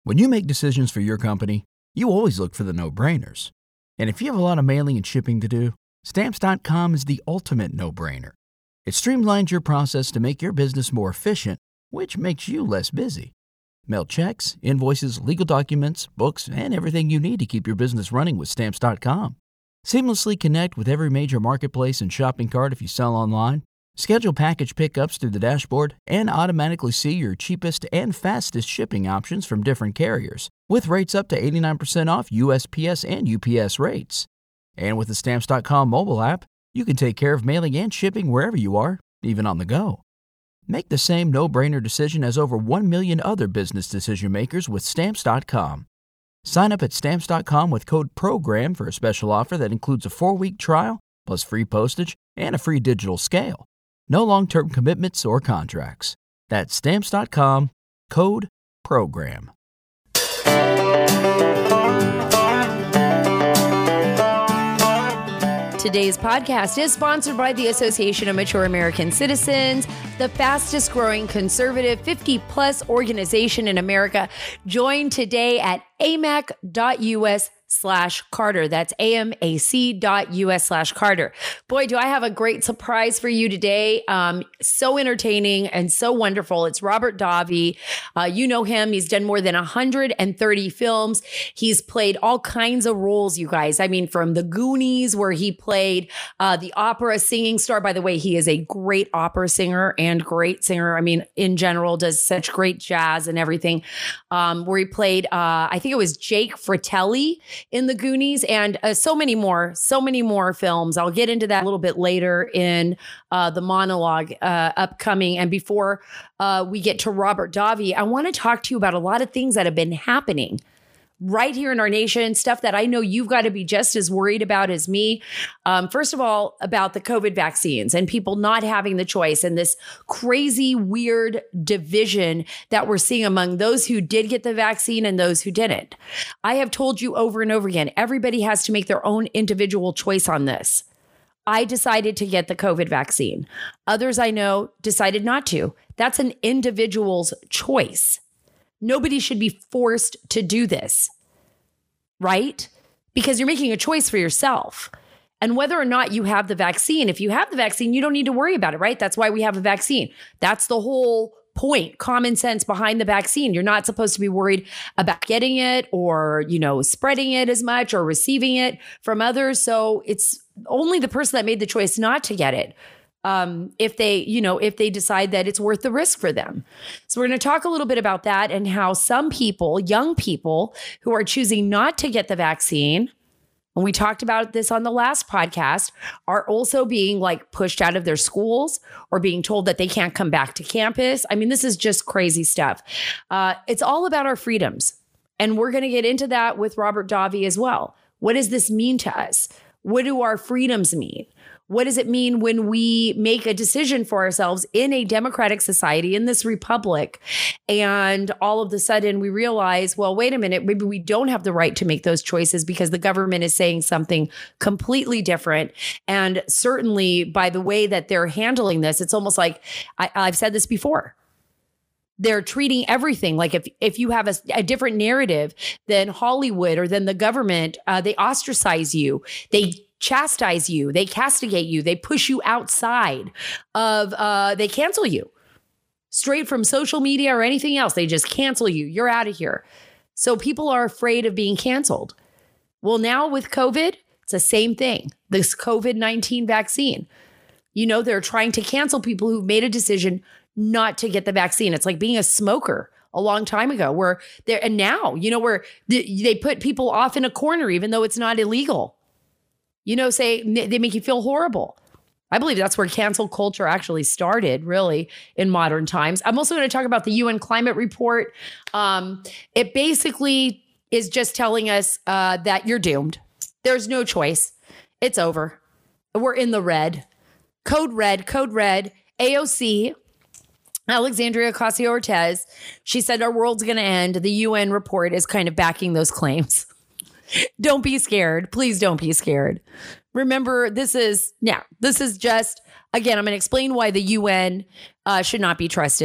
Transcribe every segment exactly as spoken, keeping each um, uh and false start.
When you make decisions for your company, you always look for the no-brainers. And if you have a lot of mailing and shipping to do, Stamps dot com is the ultimate no-brainer. It streamlines your process to make your business more efficient, which makes you less busy. Mail checks, invoices, legal documents, books, and everything you need to keep your business running with Stamps dot com. Seamlessly connect with every major marketplace and shopping cart if you sell online. Schedule package pickups through the dashboard and automatically see your cheapest and fastest shipping options from different carriers, with rates up to eighty-nine percent off U S P S and U P S rates. And with the Stamps dot com mobile app, you can take care of mailing and shipping wherever you are, even on the go. Make the same no-brainer decision as over one million other business decision makers with Stamps dot com. Sign up at Stamps dot com with code PROGRAM for a special offer that includes a four-week trial, plus free postage and a free digital scale. No long-term commitments or contracts. That's Stamps dot com, code PROGRAM. Today's podcast is sponsored by the Association of Mature American Citizens, the fastest growing conservative fifty plus organization in America. Join today at amac.us slash Carter. That's A-M-A-C dot U-S slash Carter. Boy, do I have a great surprise for you today. Um, so entertaining and so wonderful. It's Robert Davi. Uh, you know him. He's done more than one hundred thirty films. He's played all kinds of roles, you guys. I mean, from The Goonies, where he played uh, the opera singing star. By the way, he is a great opera singer and great singer. I mean, in general, does such great jazz and everything. Um, where he played, uh, I think it was Jake Fratelli in The Goonies, and uh, so many more, so many more films. I'll get into that a little bit later in uh, the monologue uh, upcoming. And before uh, we get to Robert Davi, I want to talk to you about a lot of things that have been happening right here in our nation, stuff that I know you've got to be just as worried about as me. Um, first of all, about the COVID vaccines and people not having the choice, and this crazy, weird division that we're seeing among those who did get the vaccine and those who didn't. I have told you over and over again, everybody has to make their own individual choice on this. I decided to get the COVID vaccine. Others I know decided not to. That's an individual's choice. Nobody should be forced to do this, right? Because you're making a choice for yourself. And whether or not you have the vaccine, if you have the vaccine, you don't need to worry about it, right? That's why we have a vaccine. That's the whole point, common sense behind the vaccine. You're not supposed to be worried about getting it or, you know, spreading it as much or receiving it from others. So it's only the person that made the choice not to get it. Um, if they, you know, if they decide that it's worth the risk for them. So we're going to talk a little bit about that and how some people, young people who are choosing not to get the vaccine, and we talked about this on the last podcast, are also being like pushed out of their schools or being told that they can't come back to campus. I mean, this is just crazy stuff. Uh, it's all about our freedoms. And we're going to get into that with Robert Davi as well. What does this mean to us? What do our freedoms mean? What does it mean when we make a decision for ourselves in a democratic society, in this republic, and all of a sudden we realize, well, wait a minute, maybe we don't have the right to make those choices because the government is saying something completely different. And certainly by the way that they're handling this, it's almost like, I, I've said this before, they're treating everything like if if you have a, a different narrative than Hollywood or than the government, uh, they ostracize you. They chastise you, they castigate you, they push you outside of, uh, they cancel you straight from social media or anything else. They just cancel you. You're out of here. So people are afraid of being canceled. Well, now with COVID, it's the same thing. This COVID nineteen vaccine, you know, they're trying to cancel people who've made a decision not to get the vaccine. It's like being a smoker a long time ago where they're, and now, you know, where they, they put people off in a corner, even though it's not illegal. You know, say they make you feel horrible. I believe that's where cancel culture actually started, really, in modern times. I'm also going to talk about the U N climate report. Um, it basically is just telling us uh, that you're doomed. There's no choice. It's over. We're in the red. Code red, code red. A O C, Alexandria Ocasio-Cortez, she said our world's going to end. The U N report is kind of backing those claims. Don't be scared. Please don't be scared. Remember, this is, yeah, this is just, again, I'm going to explain why the U N uh, should not be trusted.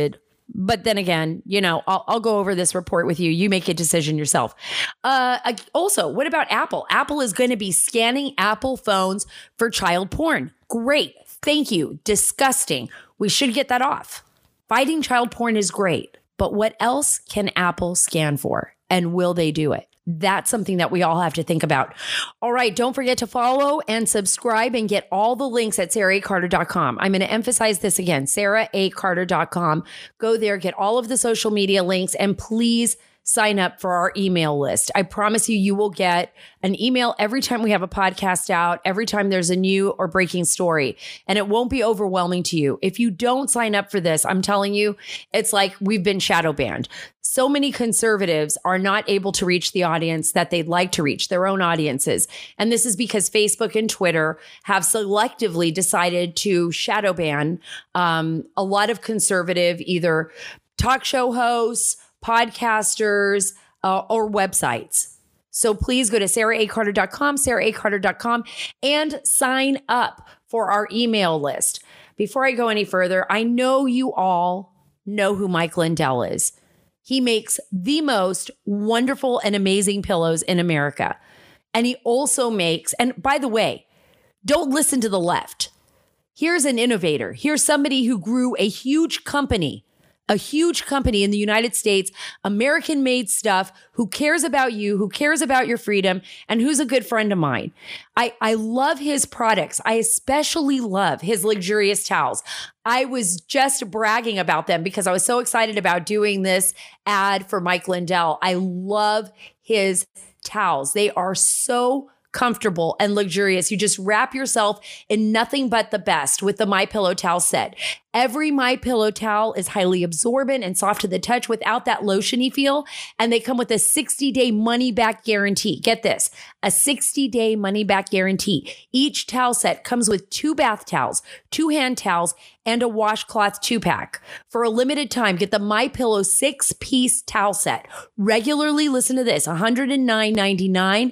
But then again, you know, I'll, I'll go over this report with you. You make a decision yourself. Uh, also, what about Apple? Apple is going to be scanning Apple phones for child porn. Great. Thank you. Disgusting. We should get that off. Fighting child porn is great. But what else can Apple scan for? And will they do it? That's something that we all have to think about. All right. Don't forget to follow and subscribe and get all the links at sarah a carter dot com. I'm going to emphasize this again, sarah a carter dot com. Go there, get all of the social media links, and please sign up for our email list. I promise you, you will get an email every time we have a podcast out, every time there's a new or breaking story, and it won't be overwhelming to you. If you don't sign up for this, I'm telling you, it's like we've been shadow banned. So many conservatives are not able to reach the audience that they'd like to reach, their own audiences. And this is because Facebook and Twitter have selectively decided to shadow ban um, a lot of conservative, either talk show hosts, podcasters, uh, or websites. So please go to sarah a carter dot com, sarah a carter dot com, and sign up for our email list. Before I go any further, I know you all know who Mike Lindell is. He makes the most wonderful and amazing pillows in America. And he also makes, and by the way, don't listen to the left. Here's an innovator. Here's somebody who grew a huge company A huge company in the United States, American-made stuff, who cares about you, who cares about your freedom, and who's a good friend of mine. I, I love his products. I especially love his luxurious towels. I was just bragging about them because I was so excited about doing this ad for Mike Lindell. I love his towels. They are so comfortable and luxurious. You just wrap yourself in nothing but the best with the MyPillow towel set. Every MyPillow towel is highly absorbent and soft to the touch without that lotiony feel. And they come with a sixty day money back guarantee. Get this, a sixty day money back guarantee. Each towel set comes with two bath towels, two hand towels, and a washcloth two pack. For a limited time, get the MyPillow six piece towel set. Regularly, listen to this, one hundred nine ninety-nine.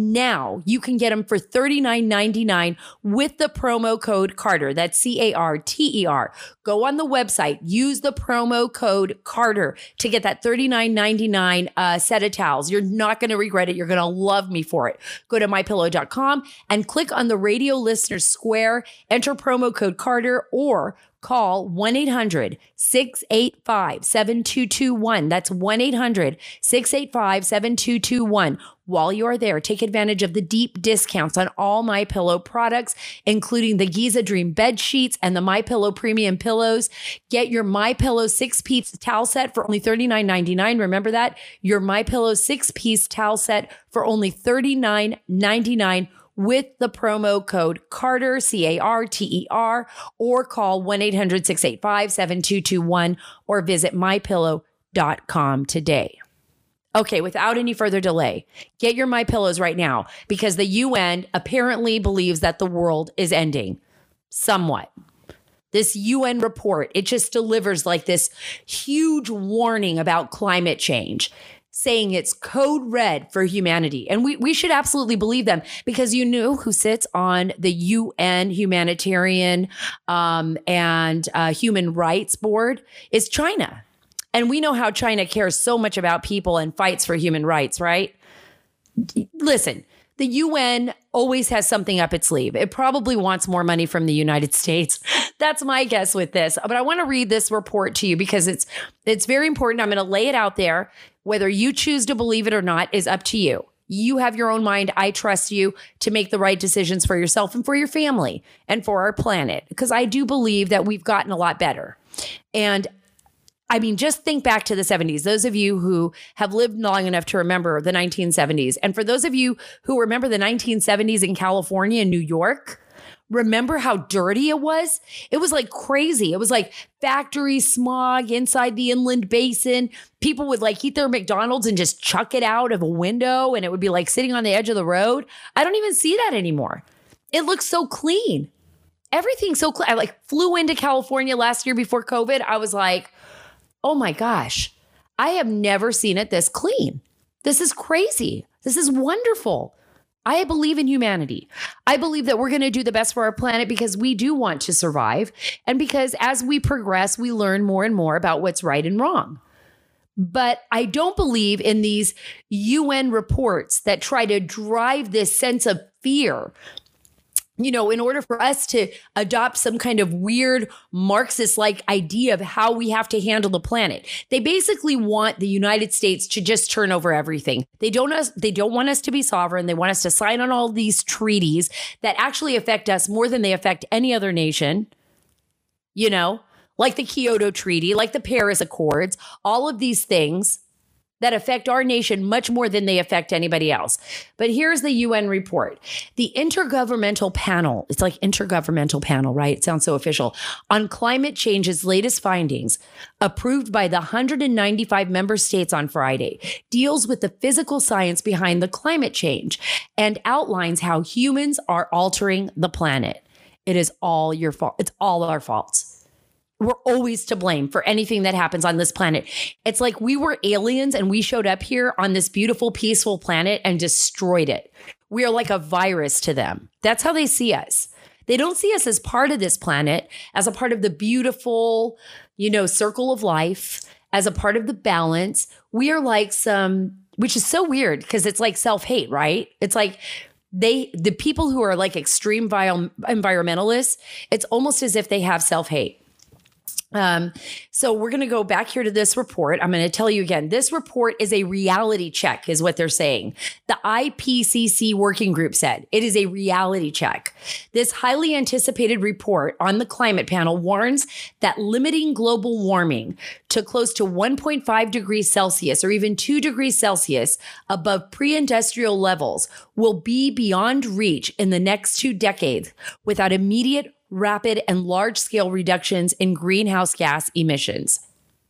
Now you can get them for thirty-nine ninety-nine with the promo code Carter. That's C A R T E R. Go on the website, use the promo code Carter to get that thirty-nine ninety-nine uh, set of towels. You're not going to regret it. You're going to love me for it. Go to my pillow dot com and click on the radio listener square, enter promo code Carter, or call one eight hundred six eight five seven two two one. That's one eight hundred six eight five seven two two one. While you are there, take advantage of the deep discounts on all MyPillow products, including the Giza Dream bed sheets and the MyPillow premium pillows. Get your MyPillow six-piece towel set for only thirty-nine ninety-nine. Remember that? Your MyPillow six-piece towel set for only thirty-nine ninety-nine with the promo code Carter, C A R T E R, or call one eight hundred six eight five seven two two one or visit my pillow dot com today. Okay, without any further delay, get your MyPillows right now because the U N apparently believes that the world is ending. Somewhat. This U N report, it just delivers like this huge warning about climate change, saying it's code red for humanity. And we, we should absolutely believe them because you know who sits on the U N Humanitarian um, and uh, Human Rights Board is China. And we know how China cares so much about people and fights for human rights, right? Listen, the U N always has something up its sleeve. It probably wants more money from the United States. That's my guess with this. But I want to read this report to you because it's it's very important. I'm going to lay it out there. Whether you choose to believe it or not is up to you. You have your own mind. I trust you to make the right decisions for yourself and for your family and for our planet, because I do believe that we've gotten a lot better. And I mean, just think back to the seventies. Those of you who have lived long enough to remember the nineteen seventies. And for those of you who remember the nineteen seventies in California and New York, remember how dirty it was? It was like crazy. It was like factory smog inside the inland basin. People would like eat their McDonald's and just chuck it out of a window, and it would be like sitting on the edge of the road. I don't even see that anymore. It looks so clean. Everything's so clean. I like flew into California last year before COVID. I was like, oh my gosh, I have never seen it this clean. This is crazy. This is wonderful. I believe in humanity. I believe that we're going to do the best for our planet because we do want to survive. And because as we progress, we learn more and more about what's right and wrong. But I don't believe in these U N reports that try to drive this sense of fear, you know, in order for us to adopt some kind of weird Marxist-like idea of how we have to handle the planet. They basically want the United States to just turn over everything. They don't us, they don't want us to be sovereign. They want us to sign on all these treaties that actually affect us more than they affect any other nation, you know, like the Kyoto Treaty, like the Paris Accords, all of these things that affect our nation much more than they affect anybody else. But here's the U N report. The Intergovernmental Panel, it's like Intergovernmental Panel, right? It sounds so official, on climate change's latest findings, approved by the one hundred ninety-five member states on Friday, deals with the physical science behind the climate change and outlines how humans are altering the planet. It is all your fault. It's all our faults. We're always to blame for anything that happens on this planet. It's like we were aliens and we showed up here on this beautiful, peaceful planet and destroyed it. We are like a virus to them. That's how they see us. They don't see us as part of this planet, as a part of the beautiful, you know, circle of life, as a part of the balance. We are like some, which is so weird because it's like self-hate, right? It's like they, the people who are like extreme viol- environmentalists, it's almost as if they have self-hate. Um, so we're going to go back here to this report. I'm going to tell you again, this report is a reality check is what they're saying. The I P C C working group said it is a reality check. This highly anticipated report on the climate panel warns that limiting global warming to close to one point five degrees Celsius or even two degrees Celsius above pre-industrial levels will be beyond reach in the next two decades without immediate rapid and large-scale reductions in greenhouse gas emissions.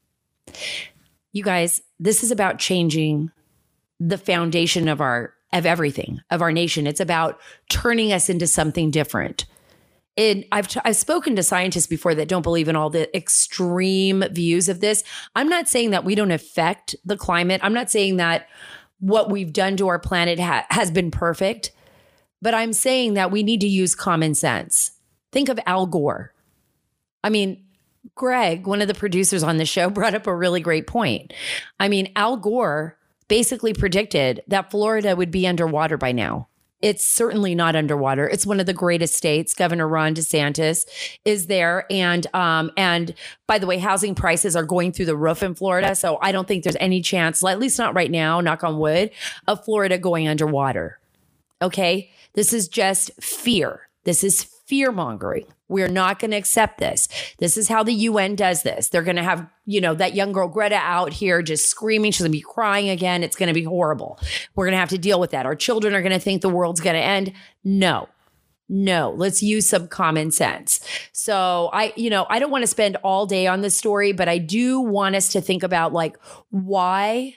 You guys, this is about changing the foundation of our of everything, of our nation. It's about turning us into something different. And I've t- I've spoken to scientists before that don't believe in all the extreme views of this. I'm not saying that we don't affect the climate. I'm not saying that what we've done to our planet ha- has been perfect, but I'm saying that we need to use common sense. Think of Al Gore. I mean, Greg, one of the producers on the show, brought up a really great point. I mean, Al Gore basically predicted that Florida would be underwater by now. It's certainly not underwater. It's one of the greatest states. Governor Ron DeSantis is there. And, um, and by the way, housing prices are going through the roof in Florida. So I don't think there's any chance, at least not right now, knock on wood, of Florida going underwater. Okay? This is just fear. This is fear mongering. We're not going to accept this. This is how the U N does this. They're going to have, you know, that young girl Greta out here just screaming. She's going to be crying again. It's going to be horrible. We're going to have to deal with that. Our children are going to think the world's going to end. No, no, let's use some common sense. So I, you know, I don't want to spend all day on this story, but I do want us to think about like, why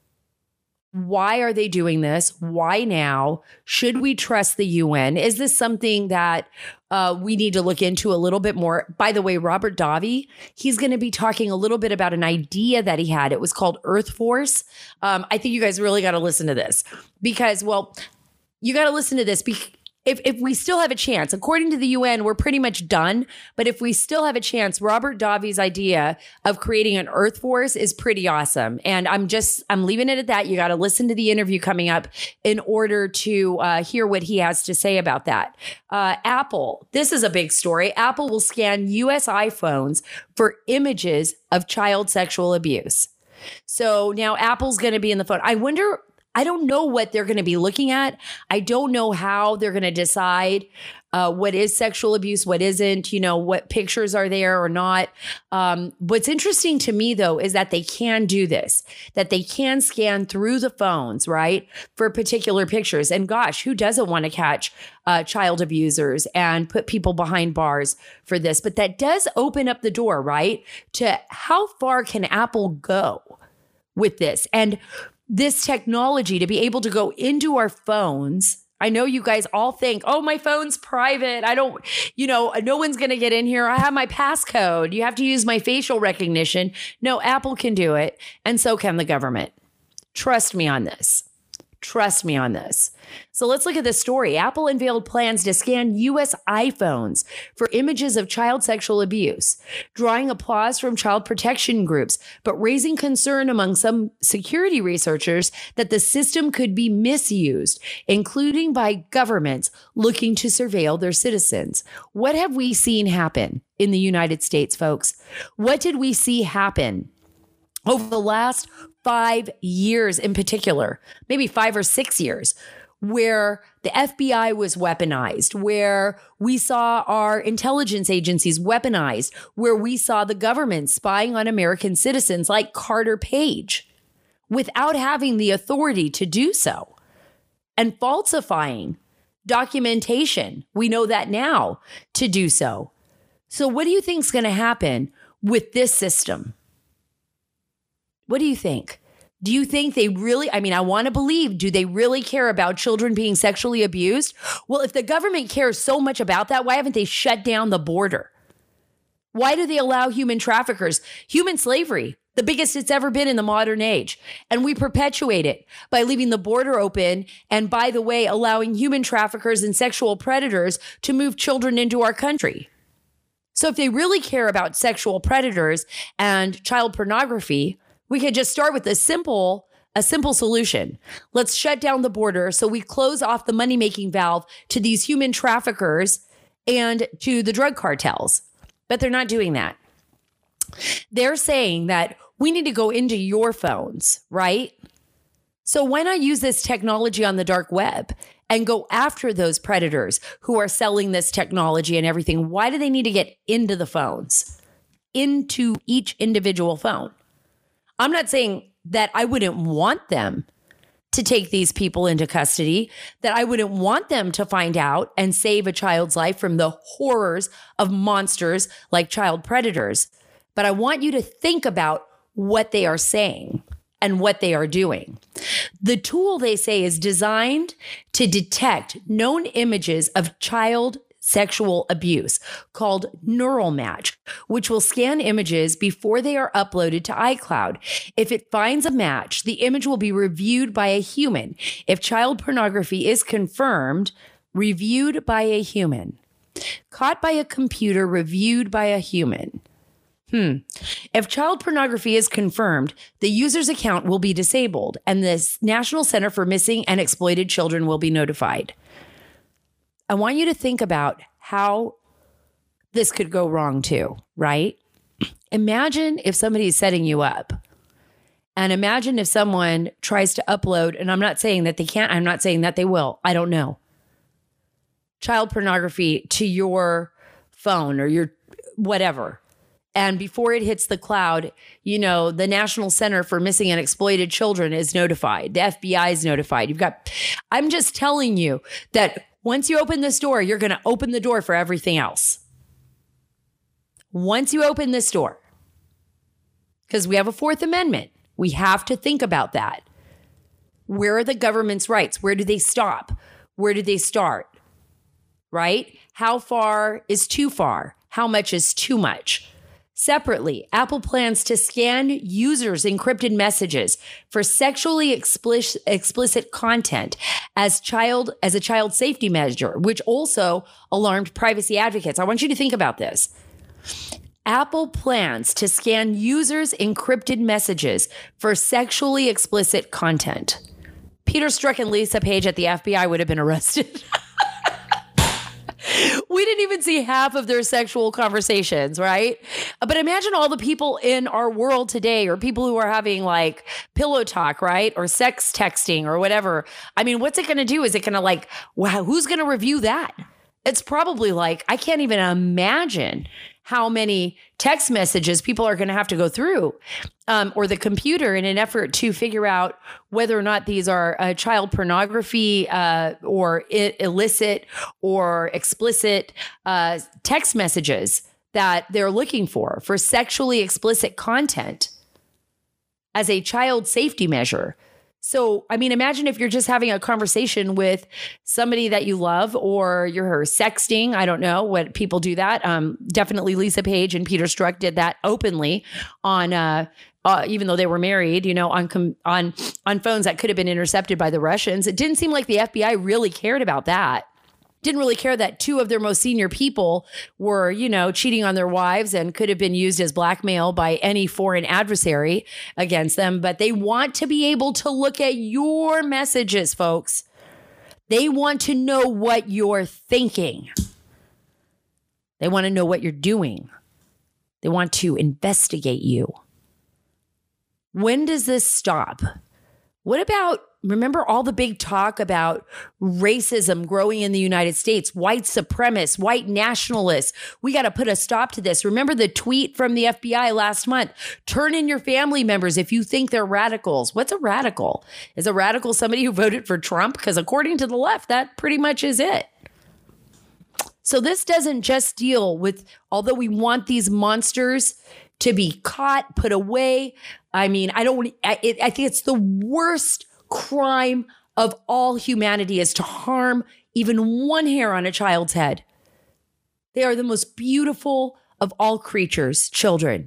Why are they doing this? Why now? Should we trust the U N? Is this something that uh, we need to look into a little bit more? By the way, Robert Davi, he's going to be talking a little bit about an idea that he had. It was called Earth Force. Um, I think you guys really got to listen to this because, well, you got to listen to this because If if we still have a chance, according to the U N, we're pretty much done. But if we still have a chance, Robert Davi's idea of creating an Earth Force is pretty awesome. And I'm just, I'm leaving it at that. You got to listen to the interview coming up in order to uh, hear what he has to say about that. Uh, Apple, this is a big story. Apple will scan U S iPhones for images of child sexual abuse. So now Apple's going to be in the phone. I wonder... I don't know what they're going to be looking at. I don't know how they're going to decide uh, what is sexual abuse, what isn't, you know, what pictures are there or not. Um, what's interesting to me, though, is that they can do this, that they can scan through the phones, right, for particular pictures. And gosh, who doesn't want to catch uh, child abusers and put people behind bars for this? But that does open up the door, right, to how far can Apple go with this? And this technology to be able to go into our phones. I know you guys all think, oh, my phone's private. I don't, you know, no one's going to get in here. I have my passcode. You have to use my facial recognition. No, Apple can do it. And so can the government. Trust me on this. Trust me on this. So let's look at this story. Apple unveiled plans to scan U S iPhones for images of child sexual abuse, drawing applause from child protection groups, but raising concern among some security researchers that the system could be misused, including by governments looking to surveil their citizens. What have we seen happen in the United States, folks? What did we see happen over the last five years in particular, maybe five or six years, where the F B I was weaponized, where we saw our intelligence agencies weaponized, where we saw the government spying on American citizens like Carter Page without having the authority to do so, and falsifying documentation. We know that now to do so. So what do you think is going to happen with this system? What do you think? Do you think they really, I mean, I want to believe, do they really care about children being sexually abused? Well, if the government cares so much about that, why haven't they shut down the border? Why do they allow human traffickers? Human slavery, the biggest it's ever been in the modern age. And we perpetuate it by leaving the border open. And by the way, allowing human traffickers and sexual predators to move children into our country. So if they really care about sexual predators and child pornography, we could just start with a simple, a simple solution. Let's shut down the border so we close off the money-making valve to these human traffickers and to the drug cartels. But they're not doing that. They're saying that we need to go into your phones, right? So why not use this technology on the dark web and go after those predators who are selling this technology and everything? Why do they need to get into the phones, into each individual phone? I'm not saying that I wouldn't want them to take these people into custody, that I wouldn't want them to find out and save a child's life from the horrors of monsters like child predators. But I want you to think about what they are saying and what they are doing. The tool, they say, is designed to detect known images of child sexual abuse called Neural Match, which will scan images before they are uploaded to iCloud. If it finds a match, the image will be reviewed by a human. If child pornography is confirmed, reviewed by a human. Caught by a computer, reviewed by a human. Hmm. If child pornography is confirmed, the user's account will be disabled, and the National Center for Missing and Exploited Children will be notified. I want you to think about how this could go wrong too, right? Imagine if somebody is setting you up, and imagine if someone tries to upload, and I'm not saying that they can't, I'm not saying that they will, I don't know, child pornography to your phone or your whatever. And before it hits the cloud, you know, the National Center for Missing and Exploited Children is notified. The F B I is notified. You've got, I'm just telling you that once you open this door, you're going to open the door for everything else. Once you open this door, because we have a Fourth Amendment, we have to think about that. Where are the government's rights? Where do they stop? Where do they start? Right? How far is too far? How much is too much? Separately, Apple plans to scan users' encrypted messages for sexually explicit, explicit content as child as a child safety measure, which also alarmed privacy advocates. I want you to think about this. Apple plans to scan users' encrypted messages for sexually explicit content. Peter Strzok and Lisa Page at the F B I would have been arrested. We didn't even see half of their sexual conversations, right? But imagine all the people in our world today, or people who are having like pillow talk, right? Or sex texting or whatever. I mean, what's it going to do? Is it going to like, wow, who's going to review that? It's probably like, I can't even imagine how many text messages people are going to have to go through, um, or the computer, in an effort to figure out whether or not these are uh, child pornography uh, or I- illicit or explicit uh, text messages that they're looking for, for sexually explicit content as a child safety measure. So, I mean, imagine if you're just having a conversation with somebody that you love, or you're sexting. I don't know what people do that. Um, definitely Lisa Page and Peter Strzok did that openly on uh, uh, even though they were married, you know, on com- on on phones that could have been intercepted by the Russians. It didn't seem like the F B I really cared about that. Didn't really care that two of their most senior people were, you know, cheating on their wives and could have been used as blackmail by any foreign adversary against them. But they want to be able to look at your messages, folks. They want to know what you're thinking. They want to know what you're doing. They want to investigate you. When does this stop? What about, remember all the big talk about racism growing in the United States, white supremacists, white nationalists? We got to put a stop to this. Remember the tweet from the F B I last month? Turn in your family members if you think they're radicals. What's a radical? Is a radical somebody who voted for Trump? Because according to the left, that pretty much is it. So this doesn't just deal with, although we want these monsters to be caught, put away. I mean, I don't, I, it, I think it's the worst crime of all humanity is to harm even one hair on a child's head. They are the most beautiful of all creatures, children.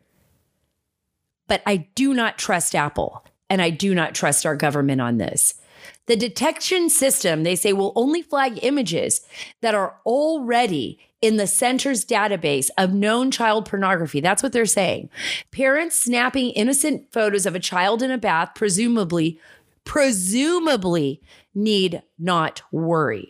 But I do not trust Apple, and I do not trust our government on this. The detection system, they say, will only flag images that are already in the center's database of known child pornography. That's what they're saying. Parents snapping innocent photos of a child in a bath, presumably, presumably need not worry.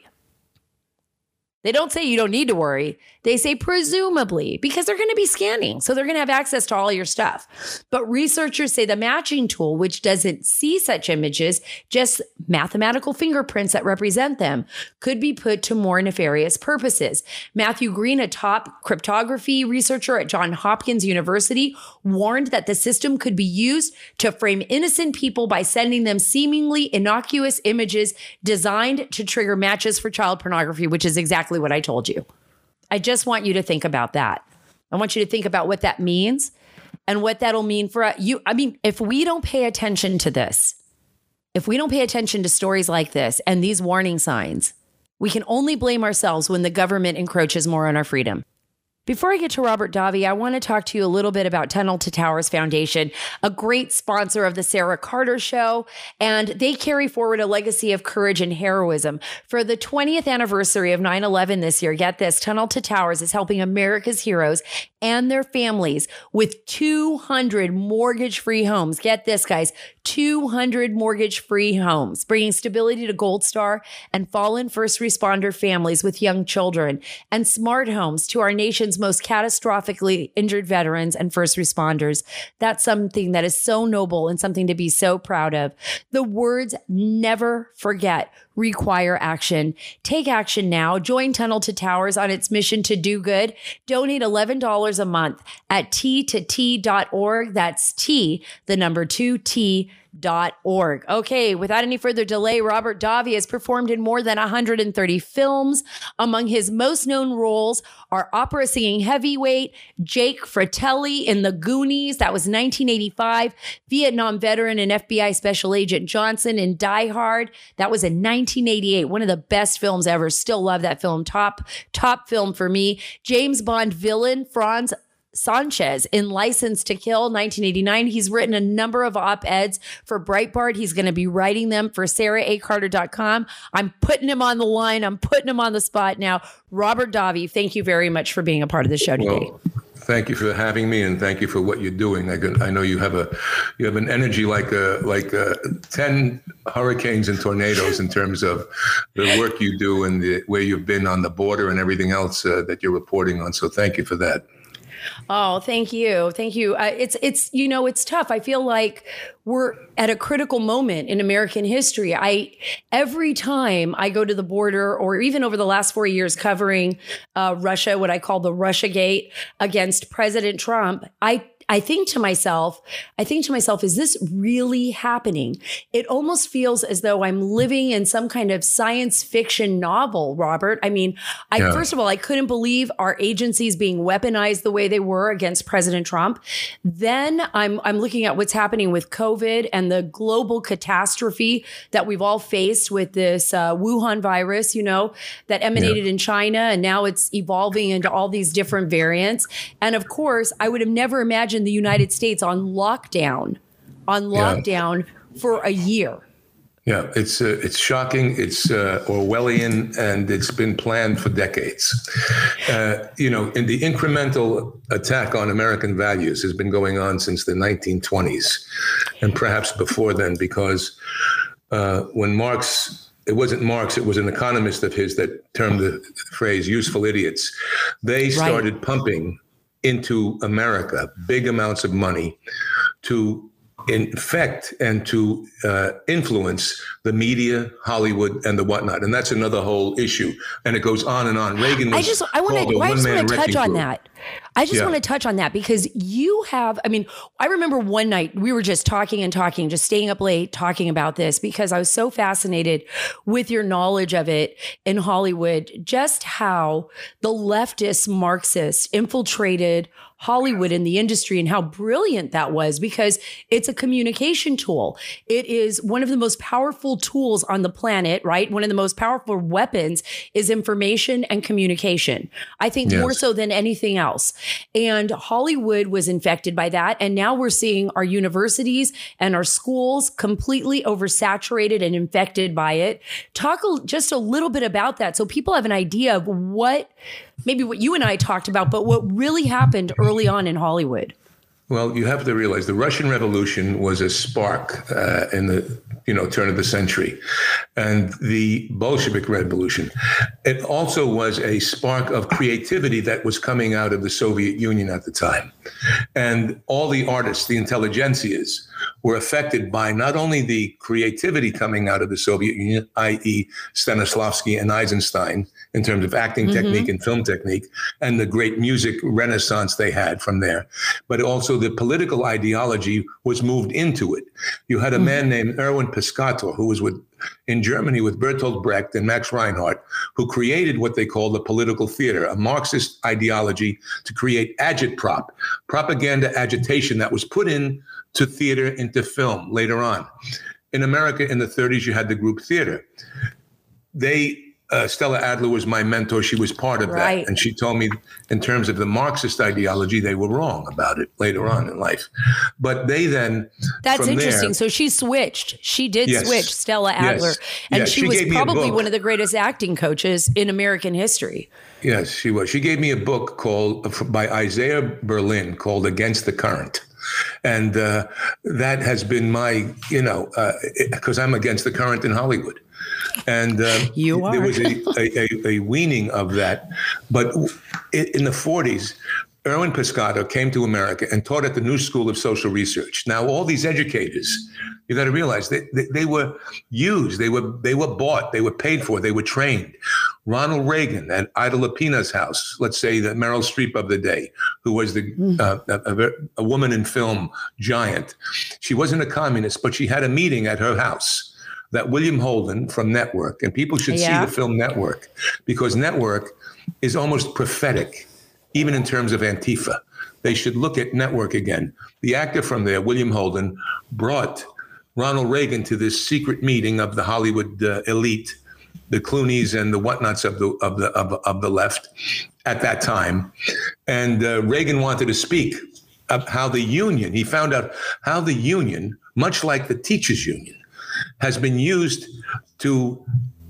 They don't say you don't need to worry. They say presumably, because they're going to be scanning. So they're going to have access to all your stuff. But researchers say the matching tool, which doesn't see such images, just mathematical fingerprints that represent them, could be put to more nefarious purposes. Matthew Green, a top cryptography researcher at Johns Hopkins University, warned that the system could be used to frame innocent people by sending them seemingly innocuous images designed to trigger matches for child pornography, which is exactly what I told you. I just want you to think about that. I want you to think about what that means and what that'll mean for you. I mean, if we don't pay attention to this, if we don't pay attention to stories like this and these warning signs, we can only blame ourselves when the government encroaches more on our freedom. Before I get to Robert Davi, I want to talk to you a little bit about Tunnel to Towers Foundation, a great sponsor of the Sarah Carter Show, and they carry forward a legacy of courage and heroism. For the twentieth anniversary of nine eleven this year, get this, Tunnel to Towers is helping America's heroes and their families with two hundred mortgage-free homes. Get this, guys, two hundred mortgage-free homes, bringing stability to Gold Star and fallen first responder families with young children, and smart homes to our nation's most catastrophically injured veterans and first responders. That's something that is so noble and something to be so proud of. The words never forget require action. Take action now. Join Tunnel to Towers on its mission to do good. Donate eleven dollars a month at T to T dot org. That's T, the number two, T dot org. Okay, without any further delay, Robert Davi has performed in more than one hundred thirty films. Among his most known roles are opera singing heavyweight Jake Fratelli in The Goonies, that was nineteen eighty-five, Vietnam veteran and F B I Special Agent Johnson in Die Hard, that was in nineteen eighty-eight, one of the best films ever. Still love that film. Top, top film for me. James Bond villain Franz Sanchez in License to Kill, nineteen eighty-nine. He's written a number of op-eds for Breitbart. He's going to be writing them for Sarah A Carter dot com. I'm putting him on the line. I'm putting him on the spot now. Robert Davi, thank you very much for being a part of the show today. Well, thank you for having me, and thank you for what you're doing. I, can, I know you have a you have an energy like a like a, ten hurricanes and tornadoes in terms of the work you do and the where you've been on the border and everything else uh, that you're reporting on. So thank you for that. Oh, thank you. Thank you. Uh, it's, it's, you know, it's tough. I feel like we're at a critical moment in American history. I, every time I go to the border, or even over the last four years covering uh, Russia, what I call the Russiagate against President Trump, I I think to myself, I think to myself, is this really happening? It almost feels as though I'm living in some kind of science fiction novel, Robert. I mean, I, yeah. first of all, I couldn't believe our agencies being weaponized the way they were against President Trump. Then I'm, I'm looking at what's happening with COVID and the global catastrophe that we've all faced with this uh, Wuhan virus, you know, that emanated yeah. in China. And now it's evolving into all these different variants. And of course, I would have never imagined imagine the United States on lockdown, on lockdown yeah. for a year. Yeah, it's uh, it's shocking. It's uh, Orwellian, and it's been planned for decades. Uh, you know, and the incremental attack on American values has been going on since the nineteen twenties, and perhaps before then, because uh, when Marx, it wasn't Marx, it was an economist of his that termed the phrase "useful idiots." They started right. pumping into America big amounts of money to infect and to uh, influence the media, Hollywood, and the whatnot, and that's another whole issue. And it goes on and on. Reagan was I just I want to I just want to touch on group. that. I just yeah. want to touch on that because you have. I mean, I remember one night we were just talking and talking, just staying up late talking about this because I was so fascinated with your knowledge of it in Hollywood, just how the leftist Marxists infiltrated Hollywood in the industry and how brilliant that was because it's a communication tool. It is one of the most powerful tools on the planet, right? One of the most powerful weapons is information and communication. I think yes. more so than anything else. And Hollywood was infected by that. And now we're seeing our universities and our schools completely oversaturated and infected by it. Talk a, just a little bit about that so people have an idea of what, maybe what you and I talked about, but what really happened early on in Hollywood. Well, you have to realize the Russian Revolution was a spark uh, in the you know turn of the century, and the Bolshevik Revolution. It also was a spark of creativity that was coming out of the Soviet Union at the time, and all the artists, the intelligentsias, were affected by not only the creativity coming out of the Soviet Union, that is. Stanislavski and Eisenstein, in terms of acting mm-hmm. technique and film technique, and the great music renaissance they had from there, but also the political ideology was moved into it. You had a mm-hmm. man named Erwin Piscator, who was with in Germany with Bertolt Brecht and Max Reinhardt, who created what they call the political theater, a Marxist ideology to create agitprop, propaganda agitation that was put in to theater, into film later on. In America in the thirties, you had the group theater. They Uh, Stella Adler was my mentor. She was part of right. that. And she told me in terms of the Marxist ideology, they were wrong about it later on in life. But they then, That's interesting. There, so she switched. She did yes, switch, Stella Adler. Yes, and yes, she, she was probably one of the greatest acting coaches in American history. Yes, she was. She gave me a book called by Isaiah Berlin called Against the Current. And uh, that has been my, you know, because uh, I'm against the current in Hollywood. And uh, you are. there was a, a, a, a weaning of that. But in the forties, Erwin Piscator came to America and taught at the New School of Social Research. Now, all these educators, you got to realize they, they, they were used, they were they were bought, they were paid for, they were trained. Ronald Reagan at Ida Lupina's house, let's say the Meryl Streep of the day, who was the uh, a, a woman in film giant. She wasn't a communist, but she had a meeting at her house that William Holden from Network, and people should yeah. see the film Network, because Network is almost prophetic, even in terms of Antifa. They should look at Network again. The actor from there, William Holden, brought Ronald Reagan to this secret meeting of the Hollywood uh, elite, the Clooneys and the whatnots of the of the of, of the left at that time. And uh, Reagan wanted to speak of how the union, he found out how the union, much like the teachers union, has been used to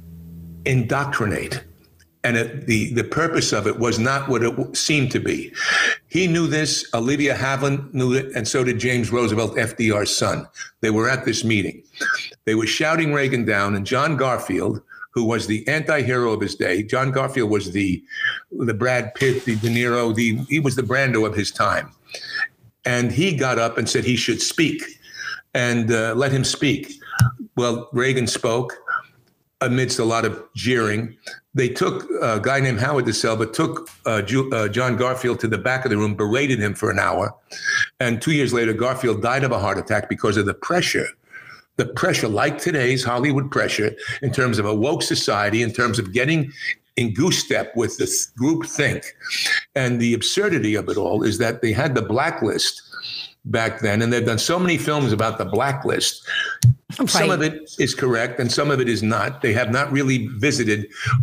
indoctrinate. And it, the, the purpose of it was not what it seemed to be. He knew this, Olivia Havilland knew it, and so did James Roosevelt, F D R's son. They were at this meeting. They were shouting Reagan down, and John Garfield, who was the anti-hero of his day, John Garfield was the, the Brad Pitt, the De Niro, the, he was the Brando of his time. And he got up and said he should speak, and uh, let him speak. Well, Reagan spoke amidst a lot of jeering. They took a guy named Howard De Selva, took uh, Ju- uh, John Garfield to the back of the room, berated him for an hour. And two years later, Garfield died of a heart attack because of the pressure, the pressure like today's Hollywood pressure in terms of a woke society, in terms of getting in goose step with the group think. And the absurdity of it all is that they had the blacklist back then, and they've done so many films about the blacklist. Right. Some of it is correct and some of it is not. They have not really visited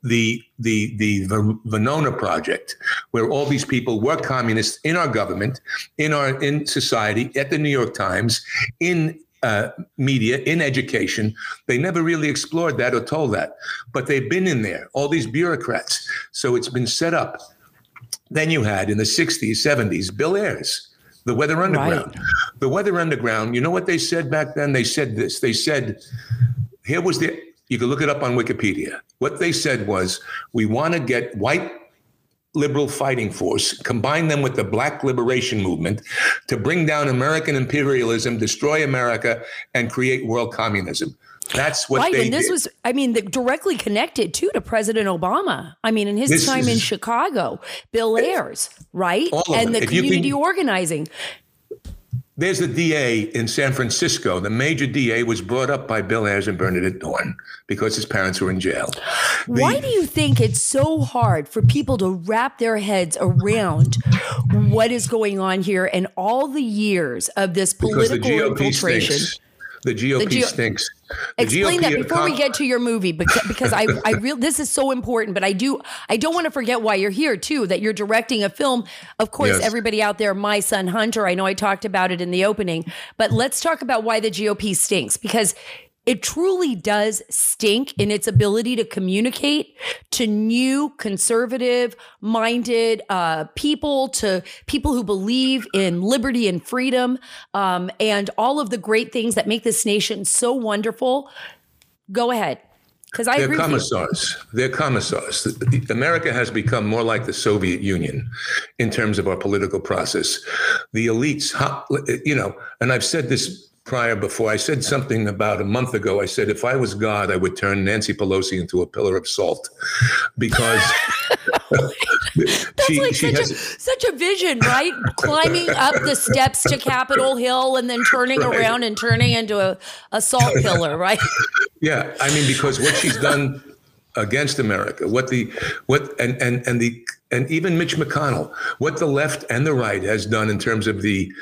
the the the Venona Project, where all these people were communists in our government, in our in society, at the New York Times, in uh, media, in education. They never really explored that or told that, but they've been in there, all these bureaucrats. So it's been set up. Then you had in the sixties, seventies, Bill Ayers, the Weather Underground. Right. The Weather Underground, you know what they said back then? They said this. They said, here was the, you can look it up on Wikipedia. What they said was, we want to get white liberal fighting force, combine them with the Black liberation movement to bring down American imperialism, destroy America, and create world communism. That's what right, they and this did. was, I mean, the, directly connected too to President Obama. I mean, in his this time is, in Chicago, Bill Ayers, right? And the community can, organizing. There's the D A in San Francisco. The major D A was brought up by Bill Ayers and Bernadette Dorn because his parents were in jail. The, Why do you think it's so hard for people to wrap their heads around what is going on here and all the years of this political infiltration? Stinks. The G O P the G- stinks. The Explain G O P that before com- we get to your movie, because, because I, I real this is so important. But I do, I don't want to forget why you're here too. That you're directing a film. Of course, yes. Everybody out there, My Son Hunter. I know I talked about it in the opening, but let's talk about why the G O P stinks, because it truly does stink in its ability to communicate to new conservative-minded uh, people, to people who believe in liberty and freedom, um, and all of the great things that make this nation so wonderful. Go ahead, because I They're agree commissars. with you. They're commissars. America has become more like the Soviet Union in terms of our political process. The elites, you know, and I've said this prior before. I said something about a month ago. I said, if I was God, I would turn Nancy Pelosi into a pillar of salt, because That's she, like she such, has, a, such a vision, right? Climbing up the steps to Capitol Hill and then turning right. around and turning into a, a salt pillar, right? Yeah. I mean, because what she's done against America, what the, what, and, and, and the, and even Mitch McConnell, what the left and the right has done in terms of the,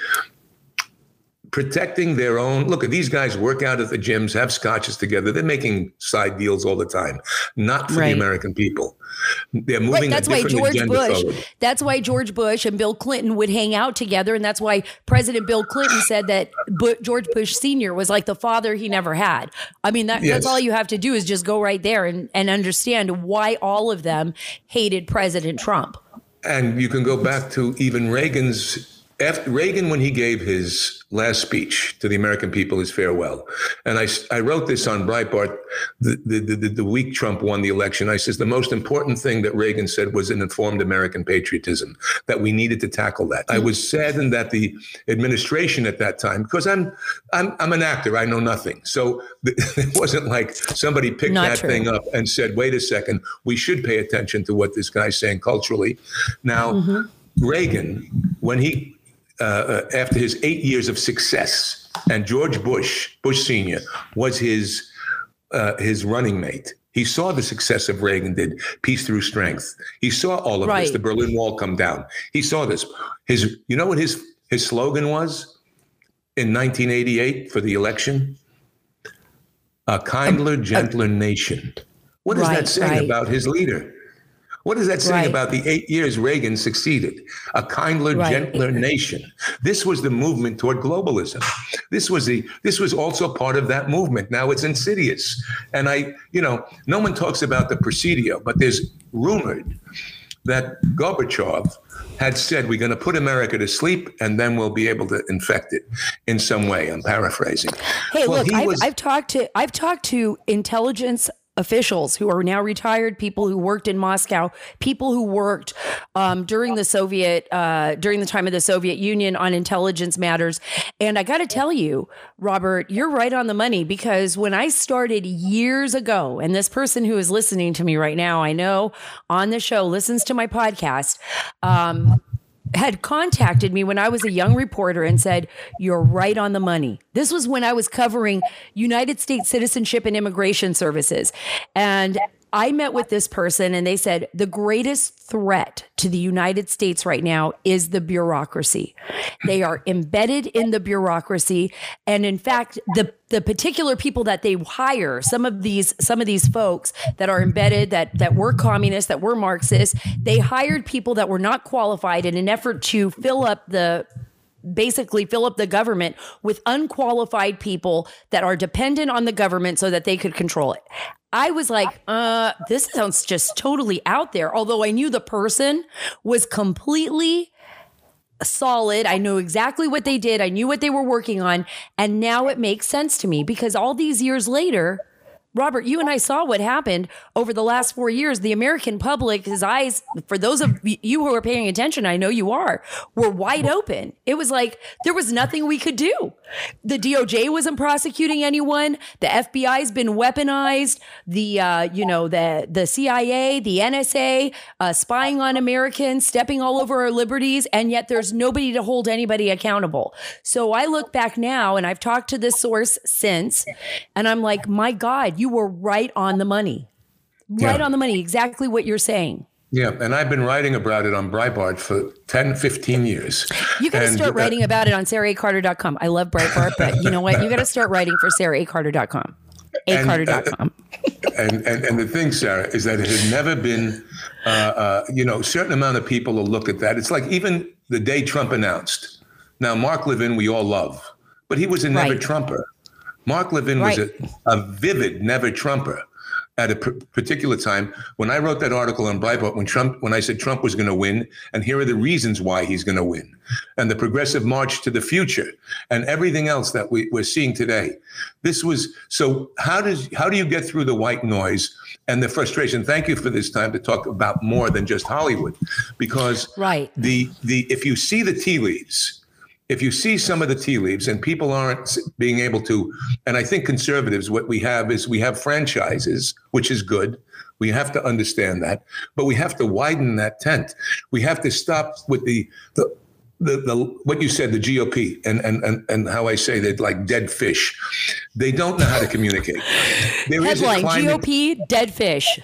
protecting their own. Look, these guys work out at the gyms, have scotches together. They're making side deals all the time, not for right. the American people. They're moving right, that's a different why George agenda Bush, forward. That's why George Bush and Bill Clinton would hang out together. And that's why President Bill Clinton said that B- George Bush Senior was like the father he never had. I mean, that, yes. that's all you have to do is just go right there and, and understand why all of them hated President Trump. And you can go back to even Reagan's After Reagan, when he gave his last speech to the American people, his farewell, and I, I wrote this on Breitbart the, the, the, the week Trump won the election. I says the most important thing that Reagan said was an informed American patriotism, that we needed to tackle that. I was saddened that the administration at that time, because I'm I'm I'm an actor, I know nothing, so it wasn't like somebody picked Not that true. thing up and said, wait a second, we should pay attention to what this guy's saying culturally. Now, mm-hmm. Reagan, when he Uh, after his eight years of success, and George Bush, Bush Senior, was his uh, his running mate. He saw the success of Reagan did, peace through strength. He saw all of right. this, the Berlin Wall come down. He saw this. His, you know what his his slogan was in nineteen eighty-eight for the election? A kindler, gentler uh, nation. What is right, that saying right. about his leader? What does that say right. about the eight years Reagan succeeded? A kindler, right. gentler nation. This was the movement toward globalism. This was the. This was also part of that movement. Now it's insidious, and I, you know, no one talks about the Presidio, but there's rumored that Gorbachev had said, we're going to put America to sleep, and then we'll be able to infect it in some way. I'm paraphrasing. Hey, well, look, I've, was, I've talked to I've talked to intelligence officials who are now retired, people who worked in Moscow, people who worked um, during the Soviet, uh, during the time of the Soviet Union on intelligence matters. And I got to tell you, Robert, you're right on the money, because when I started years ago, and this person who is listening to me right now, I know on the show, listens to my podcast, um, had contacted me when I was a young reporter and said, you're right on the money. This was when I was covering United States Citizenship and Immigration Services. And I met with this person and they said the greatest threat to the United States right now is the bureaucracy. They are embedded in the bureaucracy. And in fact, the the particular people that they hire, some of these some of these folks that are embedded, that that were communists, that were Marxists, they hired people that were not qualified in an effort to fill up the basically fill up the government with unqualified people that are dependent on the government so that they could control it. I was like, uh, this sounds just totally out there. Although I knew the person was completely solid. I knew exactly what they did. I knew what they were working on. And now it makes sense to me because all these years later, Robert, you and I saw what happened over the last four years. The American public, his eyes, for those of you who are paying attention, I know you are, were wide open. It was like there was nothing we could do. The D O J wasn't prosecuting anyone. The F B I's been weaponized. The, uh, you know, the the C I A, the N S A, uh, spying on Americans, stepping all over our liberties, and yet there's nobody to hold anybody accountable. So I look back now, and I've talked to this source since, and I'm like, my God, you were right on the money. Right yeah. on the money. Exactly what you're saying. Yeah, and I've been writing about it on Breitbart for ten, fifteen years. You got to start writing uh, about it on Sarah A Carter dot com. I love Breitbart, but you know what? You got to start writing for Sarah A Carter dot com. A Carter dot com. Uh, and, and, and the thing, Sarah, is that it had never been, uh, uh, you know, a certain amount of people will look at that. It's like even the day Trump announced. Now, Mark Levin, we all love, but he was a never right. Trumper. Mark Levin right. was a, a vivid never Trumper. At a p- particular time, when I wrote that article on Breitbart, when Trump, when I said Trump was going to win, and here are the reasons why he's going to win, and the progressive march to the future, and everything else that we, we're seeing today, this was so. How does how do you get through the white noise and the frustration? Thank you for this time to talk about more than just Hollywood, because right. the the if you see the tea leaves. If you see some of the tea leaves and people aren't being able to, and I think conservatives, what we have is we have franchises, which is good. We have to understand that, but we have to widen that tent. We have to stop with the, the, the, the what you said, the G O P and, and, and, and how I say that like dead fish. They don't know how to communicate. There Headline, G O P, dead fish.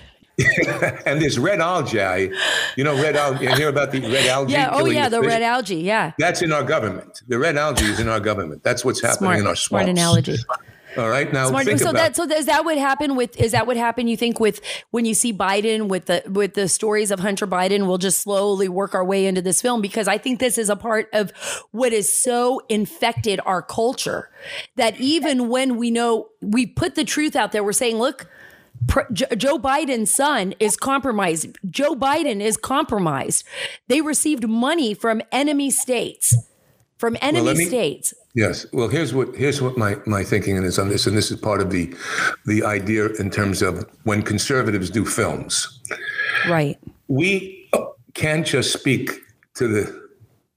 And there's red algae, you know, red algae. You hear about the red algae? Yeah. Oh, yeah. The, the red algae. Yeah. That's in our government. The red algae is in our government. That's what's happening smart, in our swamps. Smart analogy. All right. Now, smart. think so about that so is that what happened with? Is that what happened? You think with when you see Biden with the with the stories of Hunter Biden? We'll just slowly work our way into this film because I think this is a part of what is so infected our culture that even when we know we put the truth out there, we're saying, look. Joe Biden's son is compromised. Joe Biden is compromised. They received money from enemy states, from enemy well, me, states. Yes. Well, here's what here's what my, my thinking is on this, and this is part of the the idea in terms of when conservatives do films. Right. We can't just speak to the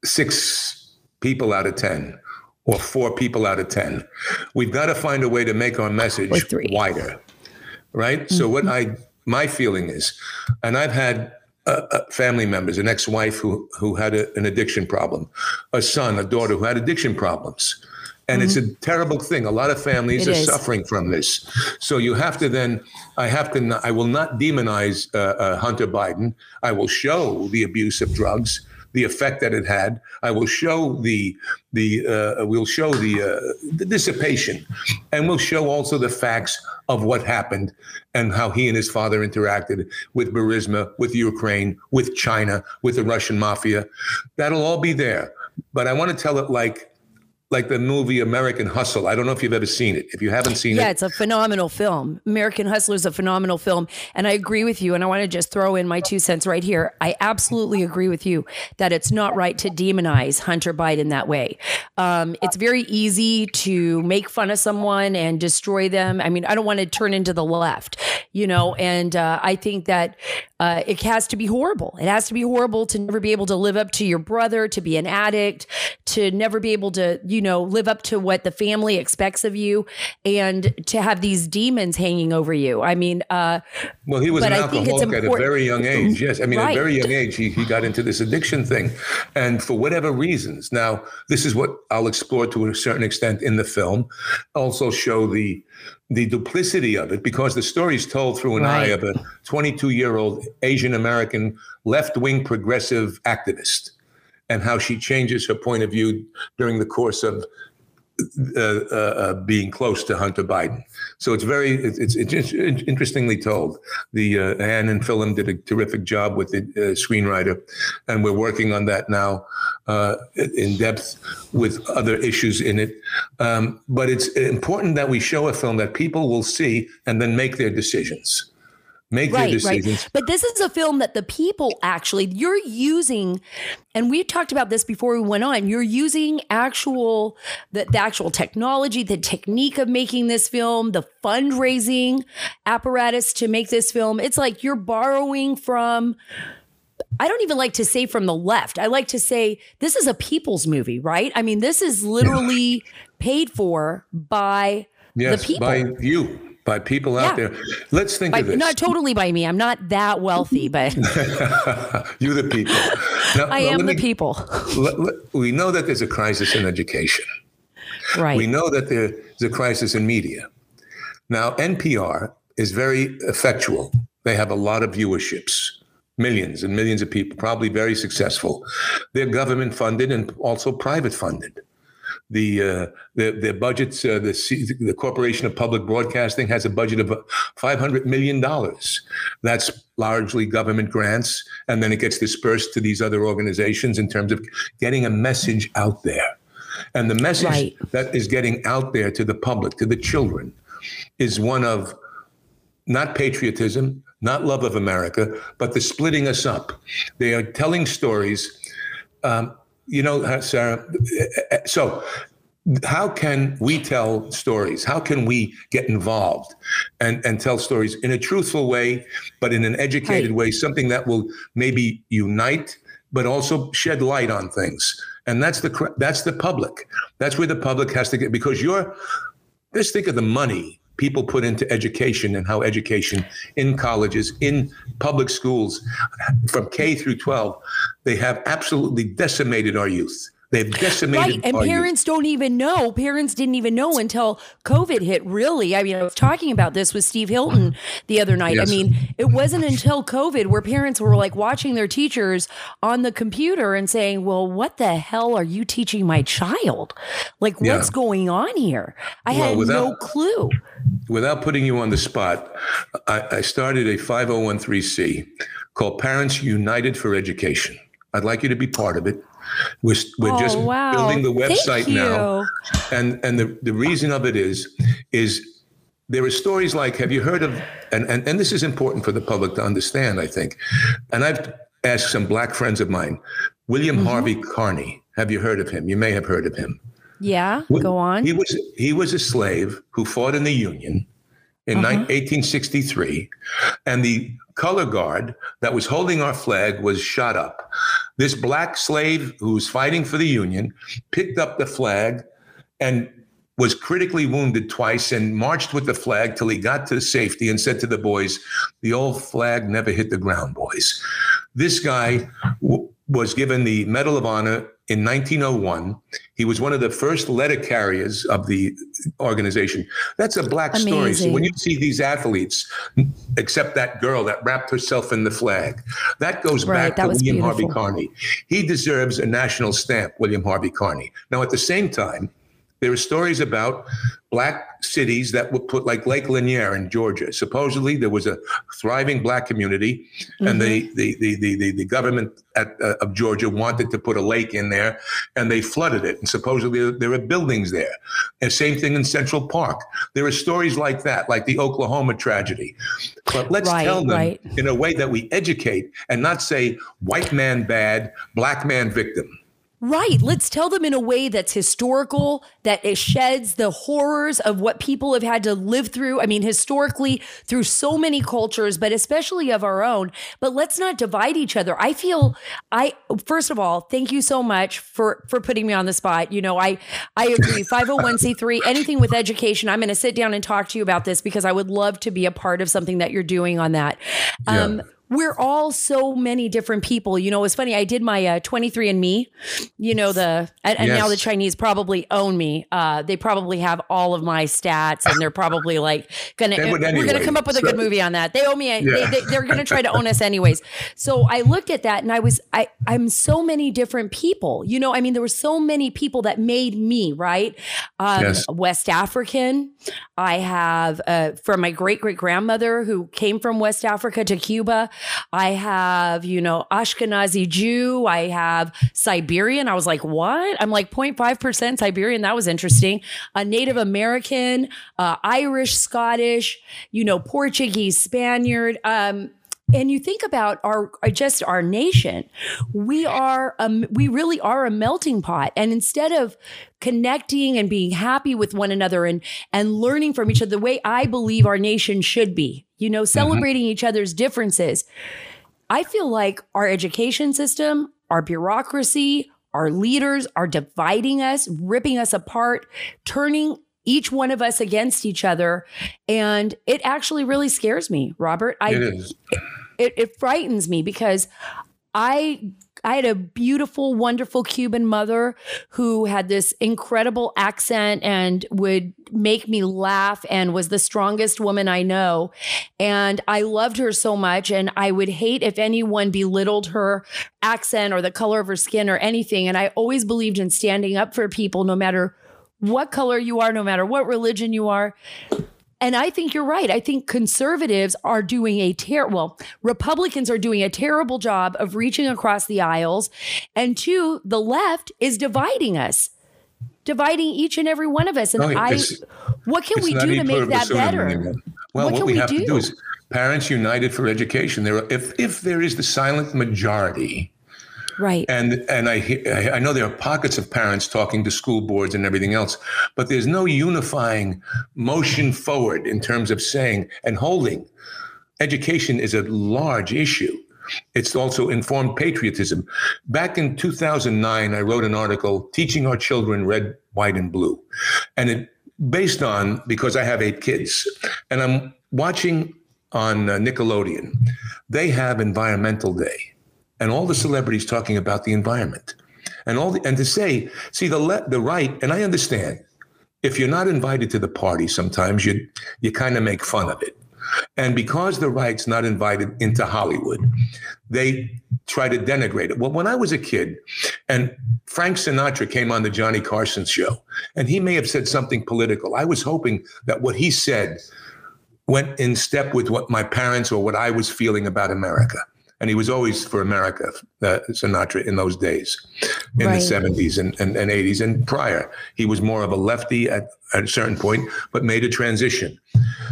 six people out of ten or four people out of ten. We've got to find a way to make our message wider. Right. Mm-hmm. So what I my feeling is, and I've had uh, uh, family members, an ex-wife who who had a, an addiction problem, a son, a daughter who had addiction problems. And mm-hmm. it's a terrible thing. A lot of families it are is. suffering from this. So you have to then I have to I will not demonize uh, uh, Hunter Biden. I will show the abuse of drugs, the effect that it had. I will show the the uh, we'll show the uh, the dissipation, and we'll show also the facts of what happened and how he and his father interacted with Burisma, with Ukraine, with China, with the Russian mafia. That'll all be there. But I want to tell it like like the movie American Hustle. I don't know if you've ever seen it. If you haven't seen yeah, it. Yeah, it's a phenomenal film. American Hustle is a phenomenal film. And I agree with you. And I want to just throw in my two cents right here. I absolutely agree with you that it's not right to demonize Hunter Biden that way. Um, it's very easy to make fun of someone and destroy them. I mean, I don't want to turn into the left, you know, and uh, I think that uh, it has to be horrible. It has to be horrible to never be able to live up to your brother, to be an addict, to never be able to, you know, live up to what the family expects of you, and to have these demons hanging over you. I mean, uh, well, he was an alcoholic at a very young age. Yes. I mean, right. At a very young age, he, he got into this addiction thing. And for whatever reasons, now, this is what I'll explore to a certain extent in the film, also show the the duplicity of it, because the story is told through an Right. eye of a twenty-two-year-old Asian American left-wing progressive activist, and how she changes her point of view during the course of uh, uh, uh, being close to Hunter Biden. So it's very, it's, it's, it's interestingly told. The uh, Ann and Philip did a terrific job with the uh, screenwriter, and we're working on that now uh, in depth with other issues in it. Um, but it's important that we show a film that people will see and then make their decisions. Make their Right, decisions. right. But this is a film that the people actually, you're using, and we talked about this before we went on, you're using actual, the, the actual technology, the technique of making this film, the fundraising apparatus to make this film. It's like you're borrowing from, I don't even like to say from the left. I like to say this is a people's movie, right? I mean, this is literally paid for by Yes, the people. by you. By people out Yeah. there. Let's think By, of this. not totally by me. I'm not that wealthy, but You the people. Now, I now, am let the me- people. let- let- we know that there's a crisis in education. Right. We know that there's a crisis in media. Now, N P R is very effectual. They have a lot of viewerships, millions and millions of people, probably very successful. They're government funded and also private funded. The uh, the their budgets, uh, the C- the Corporation of Public Broadcasting has a budget of five hundred million dollars. That's largely government grants, and then it gets dispersed to these other organizations in terms of getting a message out there. And the message Right. that is getting out there to the public, to the children, is one of not patriotism, not love of America, but the splitting us up. They are telling stories. Um, you know, Sarah, so how can we tell stories? How can we get involved and, and tell stories in a truthful way, but in an educated Right. way, something that will maybe unite, but also shed light on things? And that's the that's the public. That's where the public has to get, because you're, just think of the money people put into education and how education in colleges, in public schools, from K through twelve, they have absolutely decimated our youth. They've decimated Right. And our youth. parents don't even know. Parents didn't even know until COVID hit, really. I mean, I was talking about this with Steve Hilton the other night. Yes. I mean, it wasn't until COVID where parents were like watching their teachers on the computer and saying, well, what the hell are you teaching my child? Like, Yeah. what's going on here? I Well, had no without- clue. Without putting you on the spot, I, I started a five oh one c called Parents United for Education. I'd like you to be part of it. We're, we're Oh, just wow. building the Thank website you. now. And and the, the reason of it is, is there are stories like, have you heard of, and, and, and this is important for the public to understand, I think. And I've asked some Black friends of mine, William Mm-hmm. Harvey Carney, have you heard of him? You may have heard of him. Yeah. Go on. He was he was a slave who fought in the Union in Uh-huh. eighteen sixty-three, and the color guard that was holding our flag was shot up. This black slave who was fighting for the Union picked up the flag and was critically wounded twice and marched with the flag till he got to safety and said to the boys, "The old flag never hit the ground, boys." This guy w- was given the Medal of Honor in nineteen oh one. He was one of the first letter carriers of the organization. That's a black story. So Amazing. when you see these athletes, except that girl that wrapped herself in the flag, that goes Right, back that to was William Harvey beautiful. Carney. He deserves a national stamp, William Harvey Carney. Now, at the same time, there are stories about black cities that were put, like Lake Lanier in Georgia. Supposedly, there was a thriving black community, and the, the, the, the, the, the government at, uh, of Georgia wanted to put a lake in there, and they flooded it. And supposedly, there are buildings there. And same thing in Central Park. There are stories like that, like the Oklahoma tragedy. But let's Right, tell them right. in a way that we educate and not say white man bad, black man victim. Right. Let's tell them in a way that's historical, that it sheds the horrors of what people have had to live through. I mean, historically, through so many cultures, but especially of our own. But let's not divide each other. I feel I, first of all, thank you so much for, for putting me on the spot. You know, I, I agree. five oh one c three, anything with education. I'm going to sit down and talk to you about this because I would love to be a part of something that you're doing on that. Um, Yeah. we're all so many different people. You know, it's funny. I did my uh, twenty-three and me, you know, the, and, and Yes. now the Chinese probably own me. Uh, they probably have all of my stats and they're probably like going to, They would we're going to anyway. come up with a So- good movie on that. They owe me, a, Yeah. they, they, they're going to try to own us anyways. So I looked at that and I was, I, I'm so many different people, you know, I mean, there were so many people that made me, right? Um, Yes. West African. I have, uh, from my great great grandmother who came from West Africa to Cuba. I have, you know, Ashkenazi Jew. I have Siberian. I was like, what? I'm like zero point five percent Siberian. That was interesting. A Native American, uh, Irish, Scottish, you know, Portuguese, Spaniard. Um, and you think about our just our nation, we are um, we really are a melting pot. And instead of connecting and being happy with one another and and learning from each other the way I believe our nation should be, you know, celebrating each other's differences, I feel like our education system, our bureaucracy, our leaders are dividing us, ripping us apart, turning each one of us against each other. And it actually really scares me, Robert. I, It is. It, it frightens me because I I had a beautiful, wonderful Cuban mother who had this incredible accent and would make me laugh and was the strongest woman I know. And I loved her so much. And I would hate if anyone belittled her accent or the color of her skin or anything. And I always believed in standing up for people, no matter what color you are, no matter what religion you are. And I think you're right. I think conservatives are doing a terrible, well, Republicans are doing a terrible job of reaching across the aisles. And two, the left is dividing us, dividing each and every one of us. And No, I, it's- what can It's we not do e to make pluribus that unum better? anymore. Well, What what, can we we have do? to do is parents united for education. There, are, if if there is the silent majority, Right. and and I he- I know there are pockets of parents talking to school boards and everything else, but there's no unifying motion forward in terms of saying and holding. Education is a large issue. It's also informed patriotism. Back in two thousand nine, I wrote an article teaching our children red, white, and blue, and it based on because I have eight kids, and I'm watching on uh, Nickelodeon. They have Environmental Day. And all the celebrities talking about the environment, and all the, and to say, see the le- the right, and I understand if you're not invited to the party, sometimes you you kind of make fun of it, and because the right's not invited into Hollywood, they try to denigrate it. Well, when I was a kid, and Frank Sinatra came on the Johnny Carson show, and he may have said something political, I was hoping that what he said went in step with what my parents or what I was feeling about America. And he was always for America, uh, Sinatra, in those days, in Right. the seventies and, and, and eighties and prior. He was more of a lefty at, at a certain point, but made a transition.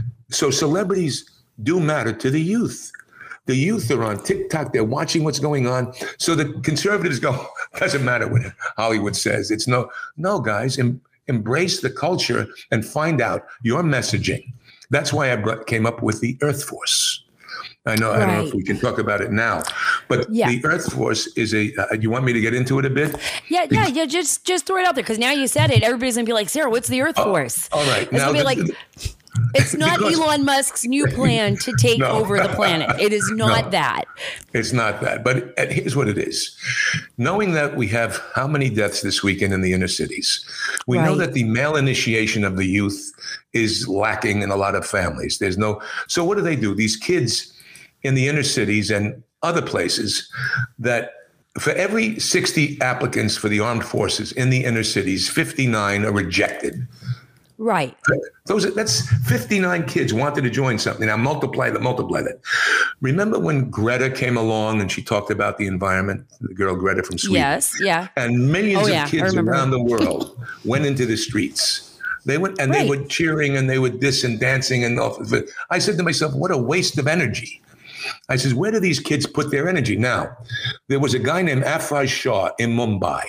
So celebrities do matter to the youth. The youth are on TikTok. They're watching what's going on. So the conservatives go, doesn't matter what Hollywood says. It's no, no, guys, em, embrace the culture and find out your messaging. That's why I brought, came up with the Earth Force. I know, I don't know if Right. we can talk about it now, but Yeah. the Earth Force is a, uh, you want me to get into it a bit? Yeah, yeah, yeah. Just just throw it out there because now you said it. Everybody's gonna be like, Sarah, what's the Earth Force? All right. It's Now, gonna be the- like, it's not because- Elon Musk's new plan to take No. over the planet. It is not No. that. It's not that, but uh, here's what it is. Knowing that we have how many deaths this weekend in the inner cities, we know Right. that the male initiation of the youth is lacking in a lot of families. There's no, so what do they do? These kids in the inner cities and other places that for every sixty applicants for the armed forces in the inner cities, fifty-nine are rejected. Right. Those are, that's fifty-nine kids wanted to join something. Now multiply that, multiply that. Remember when Greta came along and she talked about the environment, the girl Greta from Sweden? Yes. Yeah. And millions Oh, yeah, of I kids remember. around the world went into the streets. They went and Right. they were cheering and they were this and dancing and all. I said to myself, what a waste of energy. I says, where do these kids put their energy? Now, there was a guy named Afraj Shah in Mumbai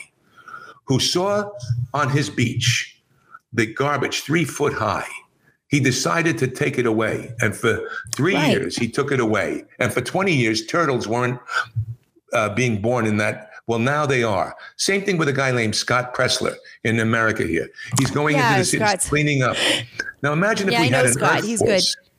who saw on his beach the garbage three foot high. He decided to take it away. And for three Right. years, he took it away. And for twenty years, turtles weren't uh, being born in that. Well, now they are. Same thing with a guy named Scott Pressler in America here. He's going Yeah, into the cities, Scott's- cleaning up. Now imagine if Yeah, we I know had an Scott. Earth He's Force.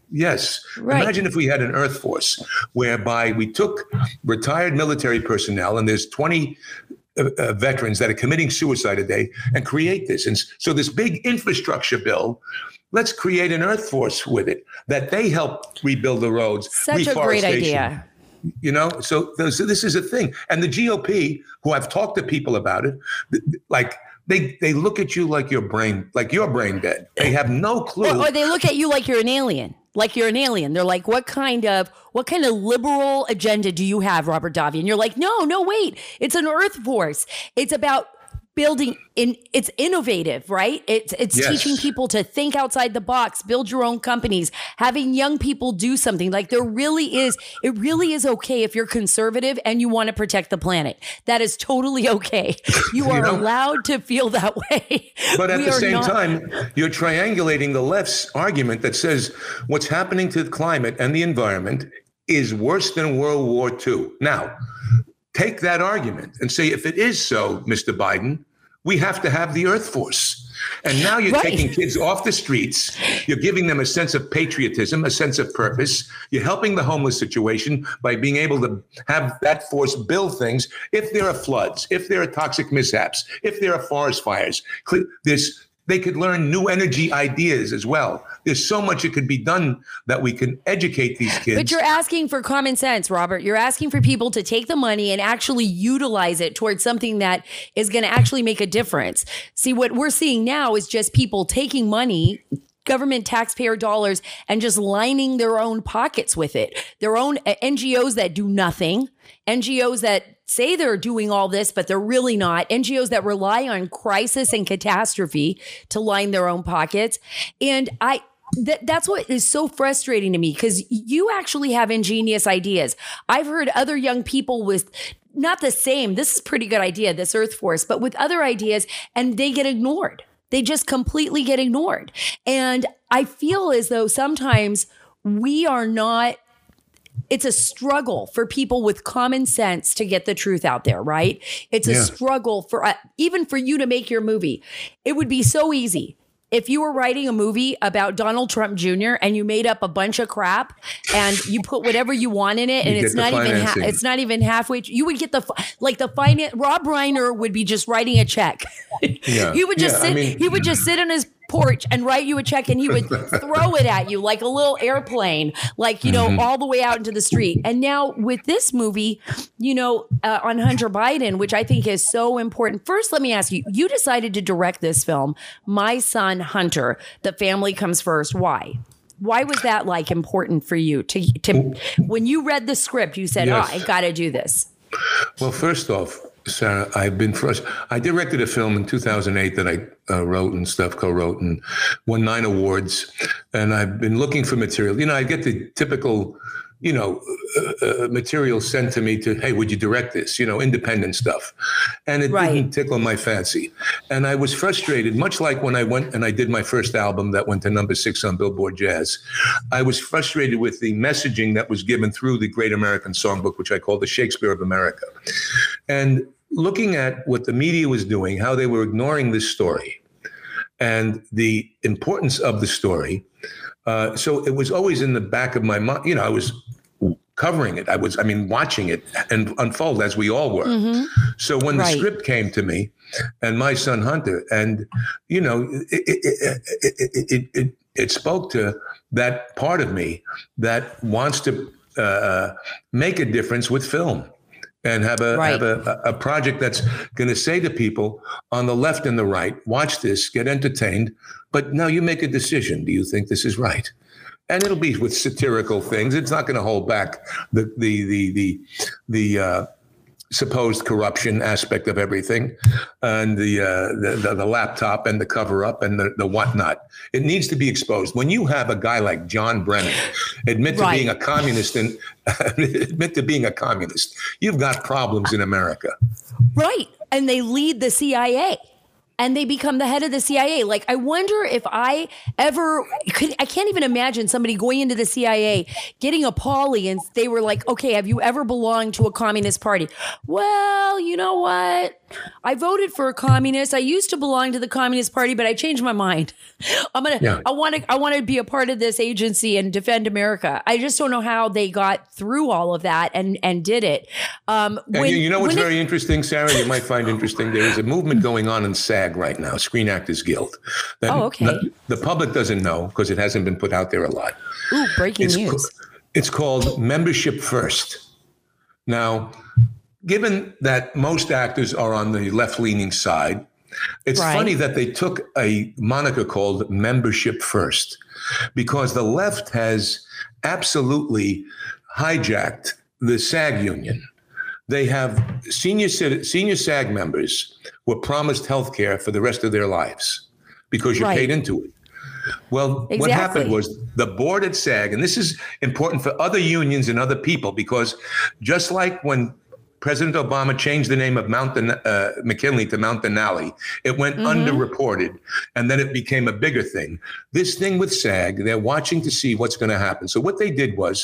Yes. Right. Imagine if we had an Earth Force whereby we took retired military personnel, and there's twenty uh, uh, veterans that are committing suicide a day, and create this. And so this big infrastructure bill, let's create an Earth Force with it, that they help rebuild the roads. Such a great idea. You know, so, so this is a thing. And the G O P, who I've talked to people about it, like, They they look at you like your brain, like your brain dead. They have no clue. Or, or they look at you like you're an alien. Like you're an alien. They're like, what kind of what kind of liberal agenda do you have, Robert Davi? And you're like, no, no, wait. It's an Earth Force. It's about building in it's innovative, right? It's it's Yes. teaching people to think outside the box, build your own companies, having young people do something. Like there really is, it really is okay if you're conservative and you want to protect the planet. That is totally okay. You are You know? allowed to feel that way. But at We the are same not- time, you're triangulating the left's argument that says what's happening to the climate and the environment is worse than World War Two. Now, take that argument and say, if it is so, Mister Biden, we have to have the Earth Force. And now you're Right. taking kids off the streets. You're giving them a sense of patriotism, a sense of purpose. You're helping the homeless situation by being able to have that force build things. If there are floods, if there are toxic mishaps, if there are forest fires, cl- there's they could learn new energy ideas as well. There's so much that could be done that we can educate these kids. But you're asking for common sense, Robert. You're asking for people to take the money and actually utilize it towards something that is going to actually make a difference. See, what we're seeing now is just people taking money, government taxpayer dollars, and just lining their own pockets with it. Their own uh, N G Os that do nothing, N G Os that say they're doing all this, but they're really not. N G Os that rely on crisis and catastrophe to line their own pockets. And I, th- that's what is so frustrating to me, because you actually have ingenious ideas. I've heard other young people with not the same, this is a pretty good idea, this Earth Force, but with other ideas, and they get ignored. They just completely get ignored. And I feel as though sometimes we are not, it's a struggle for people with common sense to get the truth out there, right? It's a Yeah. struggle for, uh, even for you to make your movie. It would be so easy if you were writing a movie about Donald Trump Junior and you made up a bunch of crap and you put whatever you want in it, and You it's get the not even ha- financing. it's not even halfway. You would get the fi- like the finance. Rob Reiner would be just writing a check. Yeah. He would just Yeah, I sit. mean- he would just sit on his porch and write you a check, and he would throw it at you like a little airplane, like, you know, Mm-hmm. all the way out into the street. And now with this movie, you know, uh, on Hunter Biden, which I think is so important. First, let me ask you, you decided to direct this film, My Son Hunter, The Family Comes First. Why? Why was that like important for you to, to when you read the script, you said, Yes. oh, I got to do this. Well, first off, Sarah, I've been frustrated. I directed a film in two thousand eight that I uh, wrote and stuff, co-wrote, and won nine awards. And I've been looking for material. You know, I get the typical, you know, uh, uh, material sent to me to, hey, would you direct this? You know, independent stuff. And it Right. didn't tickle my fancy. And I was frustrated, much like when I went and I did my first album that went to number six on Billboard Jazz. I was frustrated with the messaging that was given through the Great American Songbook, which I call the Shakespeare of America. And looking at what the media was doing, how they were ignoring this story and the importance of the story. Uh, so it was always in the back of my mind. You know, I was covering it. I was, I mean, watching it and unfold as we all were. Mm-hmm. So when the Right. script came to me and My Son Hunter, and, you know, it, it, it, it, it, it, it spoke to that part of me that wants to uh, make a difference with film. And have a Right. have a, a project that's going to say to people on the left and the right, watch this, get entertained, but now you make a decision. Do you think this is right? And it'll be with satirical things. It's not going to hold back the the the the the uh, supposed corruption aspect of everything, and the, uh, the the the laptop and the cover up and the the whatnot. It needs to be exposed. When you have a guy like John Brennan admit to Right. being a communist and admit to being a communist, you've got problems in America. Right. And they lead the C I A. and they become the head of the C I A. Like, I wonder if I ever could, I can't even imagine somebody going into the C I A, getting a Pauly, and they were like, okay, have you ever belonged to a communist party? Well, you know what? I voted for a communist. I used to belong to the Communist Party, but I changed my mind. I'm gonna. Yeah. I want to. I want to be a part of this agency and defend America. I just don't know how they got through all of that and and did it. Um, when, and you, you know what's very it, interesting, Sarah? You might find interesting. There is a movement going on in SAG right now, Screen Actors Guild. That, oh, okay. The, the public doesn't know because it hasn't been put out there a lot. Ooh, breaking it's, news. It's called Membership First. Now, given that most actors are on the left-leaning side, it's right. funny that they took a moniker called Membership First, because the left has absolutely hijacked the SAG union. They have senior senior SAG members were promised health care for the rest of their lives because you're right. paid into it. Well, exactly. What happened was the board at SAG, and this is important for other unions and other people, because just like when President Obama changed the name of Mount uh, McKinley to Mount Denali, it went mm-hmm. underreported, and then it became a bigger thing. This thing with SAG, they're watching to see what's going to happen. So what they did was,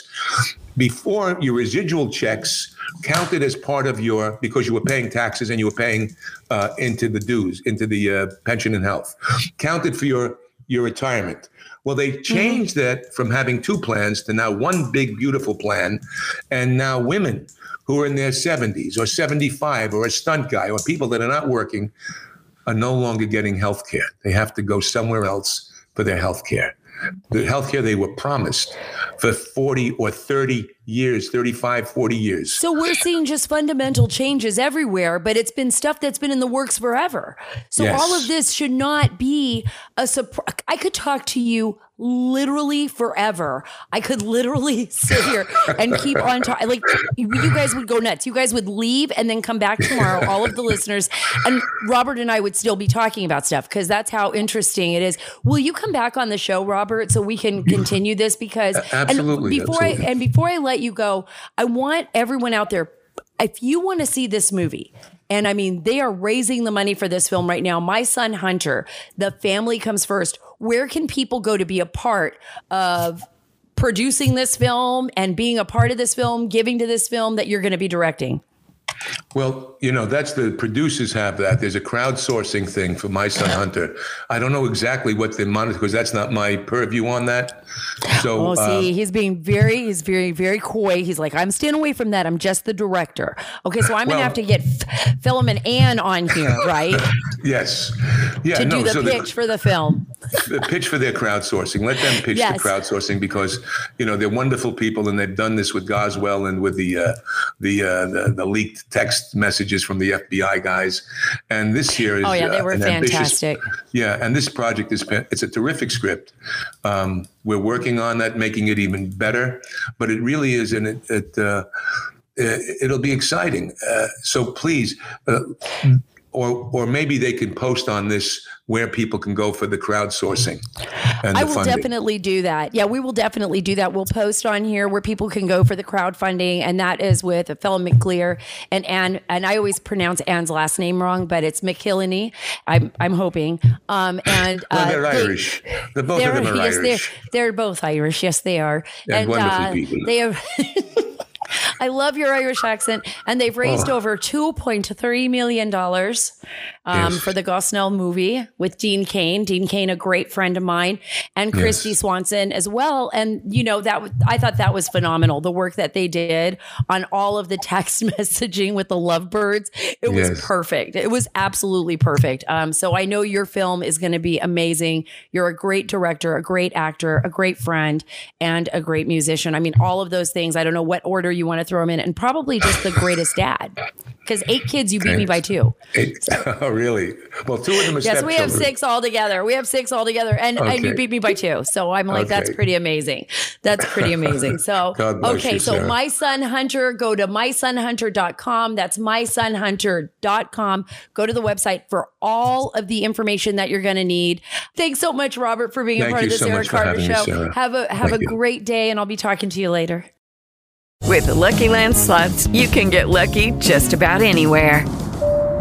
before, your residual checks counted as part of your, because you were paying taxes and you were paying uh, into the dues, into the uh, pension and health, counted for your, your retirement. Well, they changed mm-hmm. that from having two plans to now one big, beautiful plan. And now women who are in their seventies or seventy-five or a stunt guy or people that are not working are no longer getting health care. They have to go somewhere else for their health care. The health care they were promised for forty or thirty years, thirty-five, forty years. So we're seeing just fundamental changes everywhere, but it's been stuff that's been in the works forever. So yes. all of this should not be a surprise. I could talk to you literally forever. I could literally sit here and keep on talking. Like, you guys would go nuts. You guys would leave and then come back tomorrow, all of the listeners, and Robert and I would still be talking about stuff because that's how interesting it is. Will you come back on the show, Robert, so we can continue this? Because absolutely. And before absolutely. I and before I let you go, I want everyone out there, if you want to see this movie, and I mean, they are raising the money for this film right now. My Son Hunter, The Family Comes First. Where can people go to be a part of producing this film and being a part of this film, giving to this film that you're going to be directing? Well, you know, that's the producers have that. There's a crowdsourcing thing for My Son Hunter. I don't know exactly what the monitor, because that's not my purview on that. So, oh, see, uh, he's being very, he's very, very coy. He's like, I'm staying away from that. I'm just the director. Okay, so I'm well, going to have to get F- Philip and Ann on here, right? Yes. Yeah, to no, do the so pitch the, for the film. The pitch for their crowdsourcing. Let them pitch yes. the crowdsourcing, because, you know, they're wonderful people, and they've done this with Goswell and with the uh, the, uh, the the leaked text messages from the F B I guys. And this here is oh yeah, they were uh, fantastic. Yeah, and this project is it's a terrific script. Um, we're working on that, making it even better. But it really is, and it, it uh, it'll be exciting. Uh, so please. Uh, Or, or maybe they can post on this where people can go for the crowdsourcing and the I will funding. Definitely do that. Yeah, we will definitely do that. We'll post on here where people can go for the crowdfunding, and that is with Philip McClear and Anne. And I always pronounce Anne's last name wrong, but it's McKillany. I'm I'm hoping. Um, and well, uh, they're they, Irish. They're both they're, of them are yes, Irish. They're, they're both Irish. Yes, they are. And, and wonderful uh, people. They have. I love your Irish accent. And they've raised oh. over two point three million dollars um, yes. for the Gosnell movie with Dean Cain. Dean Cain, a great friend of mine, and Christy yes. Swanson as well. And, you know, that I thought that was phenomenal, the work that they did on all of the text messaging with the lovebirds. It was yes. perfect. It was absolutely perfect. Um, so I know your film is going to be amazing. You're a great director, a great actor, a great friend, and a great musician. I mean, all of those things. I don't know what order you want to throw them in, and probably just the greatest dad. Because eight kids, you beat Thanks. me by two. Eight. So. Oh, really? Well, two of them are yes, we have six altogether. We have six altogether, and, okay. and you beat me by two. So I'm like, okay. that's pretty amazing. That's pretty amazing. So okay, you, so Sarah. My Son Hunter, go to my son hunter dot com. That's my son hunter dot com. Go to the website for all of the information that you're going to need. Thanks so much, Robert, for being Thank a part of this so Eric Carter show. Me, have a have Thank a you. great day, and I'll be talking to you later. With the Lucky Land Slots, you can get lucky just about anywhere.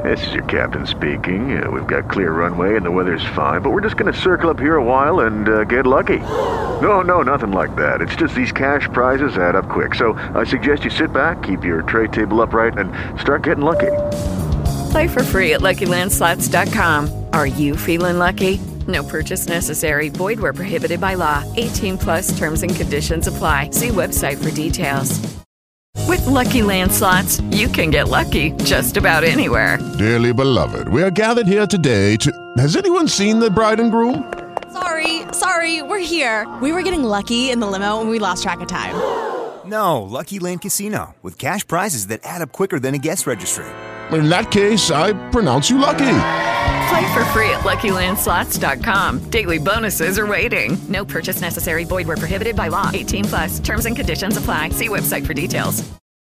This is your captain speaking. Uh, we've got clear runway and the weather's fine, but we're just going to circle up here a while and uh, get lucky. No, no, nothing like that. It's just these cash prizes add up quick. So I suggest you sit back, keep your tray table upright, and start getting lucky. Play for free at Lucky Land Slots dot com. Are you feeling lucky? No purchase necessary. Void where prohibited by law. eighteen plus terms and conditions apply. See website for details. With Lucky Land Slots, you can get lucky just about anywhere. Dearly beloved, we are gathered here today to... Has anyone seen the bride and groom? Sorry, sorry, we're here. We were getting lucky in the limo and we lost track of time. No, Lucky Land Casino, with cash prizes that add up quicker than a guest registry. In that case, I pronounce you lucky. Play for free at Lucky Land Slots dot com. Daily bonuses are waiting. No purchase necessary. Void where prohibited by law. eighteen plus. Terms and conditions apply. See website for details.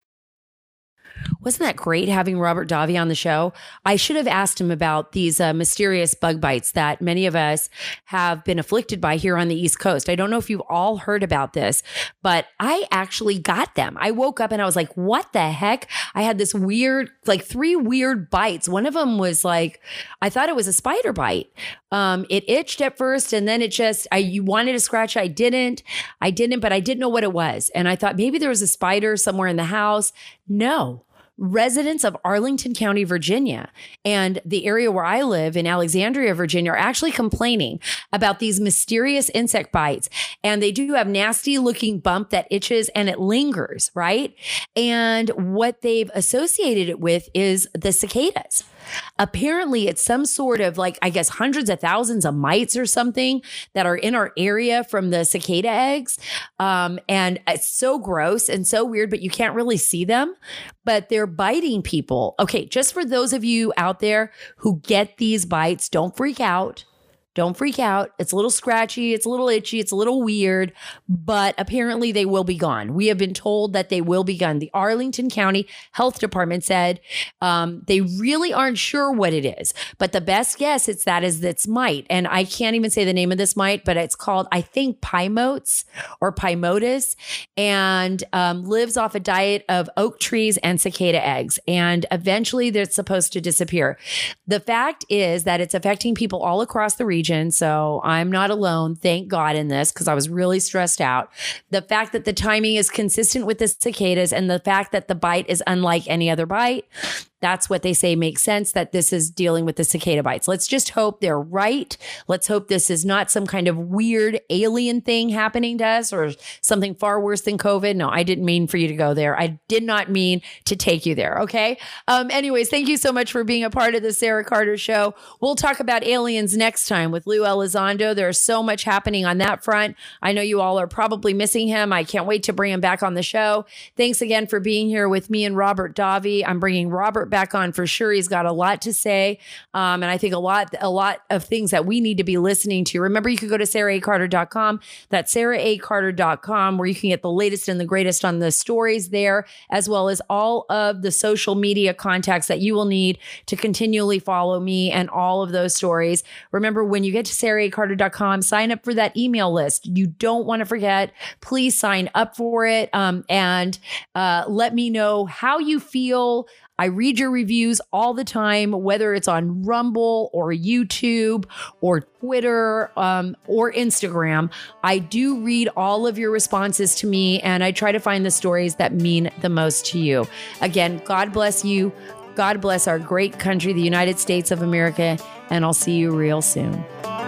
Wasn't that great having Robert Davi on the show? I should have asked him about these uh, mysterious bug bites that many of us have been afflicted by here on the East Coast. I don't know if you've all heard about this, but I actually got them. I woke up and I was like, what the heck? I had this weird, like three weird bites. One of them was like, I thought it was a spider bite. Um, it itched at first and then it just, I you wanted to scratch. I didn't. I didn't, but I didn't know what it was. And I thought maybe there was a spider somewhere in the house. No. Residents of Arlington County, Virginia, and the area where I live in Alexandria, Virginia, are actually complaining about these mysterious insect bites. And they do have nasty looking bump that itches and it lingers, right? And what they've associated it with is the cicadas. Apparently, it's some sort of like, I guess, hundreds of thousands of mites or something that are in our area from the cicada eggs. Um, and it's so gross and so weird, but you can't really see them. But they're biting people. Okay, just for those of you out there who get these bites, don't freak out. Don't freak out. It's a little scratchy. It's a little itchy. It's a little weird, but apparently they will be gone. We have been told that they will be gone. The Arlington County Health Department said um, they really aren't sure what it is, but the best guess it's that is that's mite. And I can't even say the name of this mite, but it's called, I think, Pimotes or Pimotus, and um, lives off a diet of oak trees and cicada eggs. And eventually they're supposed to disappear. The fact is that it's affecting people all across the region. So I'm not alone, thank God, in this, because I was really stressed out. The fact that the timing is consistent with the cicadas and the fact that the bite is unlike any other bite, that's what they say makes sense, that this is dealing with the cicada bites. Let's just hope they're right. Let's hope this is not some kind of weird alien thing happening to us or something far worse than COVID. No, I didn't mean for you to go there. I did not mean to take you there. Okay. Um, anyways, thank you so much for being a part of the Sarah Carter Show. We'll talk about aliens next time with Lou Elizondo. There's so much happening on that front. I know you all are probably missing him. I can't wait to bring him back on the show. Thanks again for being here with me and Robert Davi. I'm bringing Robert back on for sure. He's got a lot to say. Um, and I think a lot, a lot of things that we need to be listening to. Remember, you can go to sarah a carter dot com. That's sarah a carter dot com, where you can get the latest and the greatest on the stories there, as well as all of the social media contacts that you will need to continually follow me and all of those stories. Remember, when you get to sarah a carter dot com, sign up for that email list. You don't want to forget. Please sign up for it. Um, and uh, let me know how you feel. I read your reviews all the time, whether it's on Rumble or YouTube or Twitter um, or Instagram. I do read all of your responses to me, and I try to find the stories that mean the most to you. Again, God bless you. God bless our great country, the United States of America, and I'll see you real soon.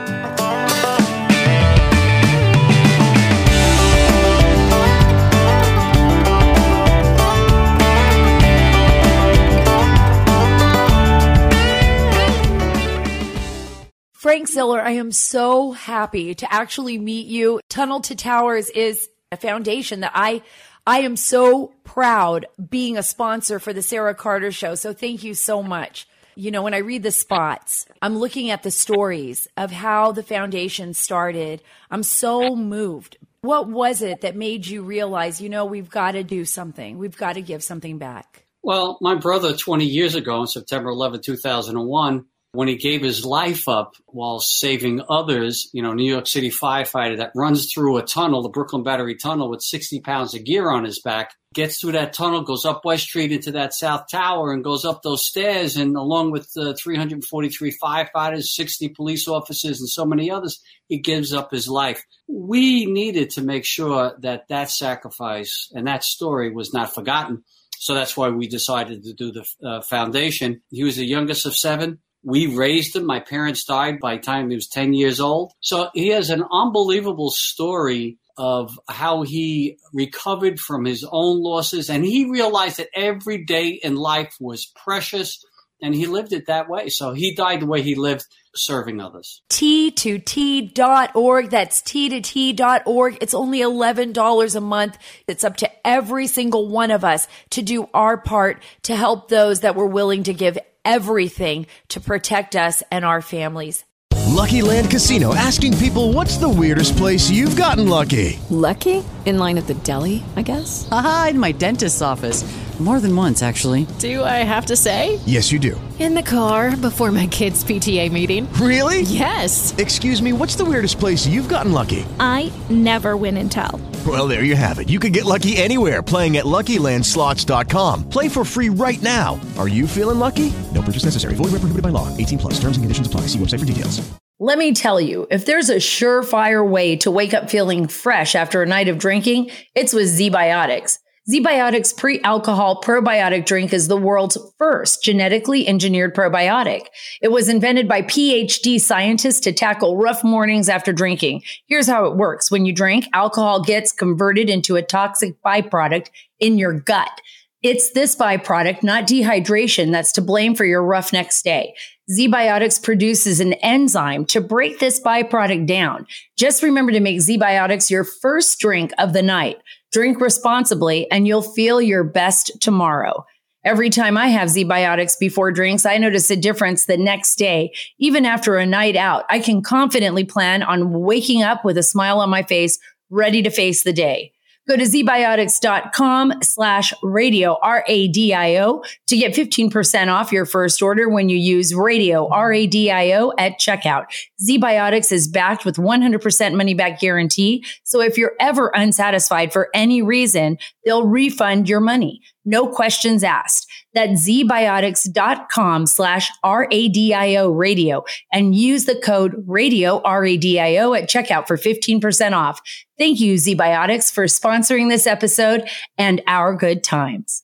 Frank Ziller, I am so happy to actually meet you. Tunnel to Towers is a foundation that I I am so proud being a sponsor for the Sarah Carter Show. So thank you so much. You know, when I read the spots, I'm looking at the stories of how the foundation started. I'm so moved. What was it that made you realize, you know, we've got to do something. We've got to give something back? Well, my brother twenty years ago on September eleventh, two thousand one, when he gave his life up while saving others, you know, New York City firefighter that runs through a tunnel, the Brooklyn Battery Tunnel, with sixty pounds of gear on his back, gets through that tunnel, goes up West Street into that South Tower and goes up those stairs. And along with uh, three hundred forty-three firefighters, sixty police officers, and so many others, he gives up his life. We needed to make sure that that sacrifice and that story was not forgotten. So that's why we decided to do the uh, foundation. He was the youngest of seven. We raised him. My parents died by the time he was ten years old. So he has an unbelievable story of how he recovered from his own losses. And he realized that every day in life was precious, and he lived it that way. So he died the way he lived, serving others. T two T dot org. That's T two T dot org. It's only eleven dollars a month. It's up to every single one of us to do our part to help those that were willing to give everything to protect us and our families. Lucky Land Casino, asking people, what's the weirdest place you've gotten lucky? Lucky? In line at the deli, I guess? Aha, in my dentist's office. More than once, actually. Do I have to say? Yes, you do. In the car before my kids' P T A meeting. Really? Yes. Excuse me, what's the weirdest place you've gotten lucky? I never win and tell. Well, there you have it. You can get lucky anywhere, playing at Lucky Land Slots dot com. Play for free right now. Are you feeling lucky? No purchase necessary. Void where prohibited by law. eighteen plus. Terms and conditions apply. See website for details. Let me tell you, if there's a surefire way to wake up feeling fresh after a night of drinking, it's with ZBiotics. ZBiotics pre-alcohol probiotic drink is the world's first genetically engineered probiotic. It was invented by P H D scientists to tackle rough mornings after drinking. Here's how it works. When you drink, alcohol gets converted into a toxic byproduct in your gut. It's this byproduct, not dehydration, that's to blame for your rough next day. ZBiotics produces an enzyme to break this byproduct down. Just remember to make ZBiotics your first drink of the night. Drink responsibly, and you'll feel your best tomorrow. Every time I have ZBiotics before drinks, I notice a difference the next day. Even after a night out, I can confidently plan on waking up with a smile on my face, ready to face the day. Go to zbiotics.com slash radio, R A D I O, to get fifteen percent off your first order when you use radio, R A D I O, at checkout. ZBiotics is backed with one hundred percent money back guarantee. So if you're ever unsatisfied for any reason, they'll refund your money. No questions asked. That's zbiotics.com slash R A D I O radio and use the code radio, R A D I O, at checkout for fifteen percent off. Thank you, ZBiotics, for sponsoring this episode and our good times.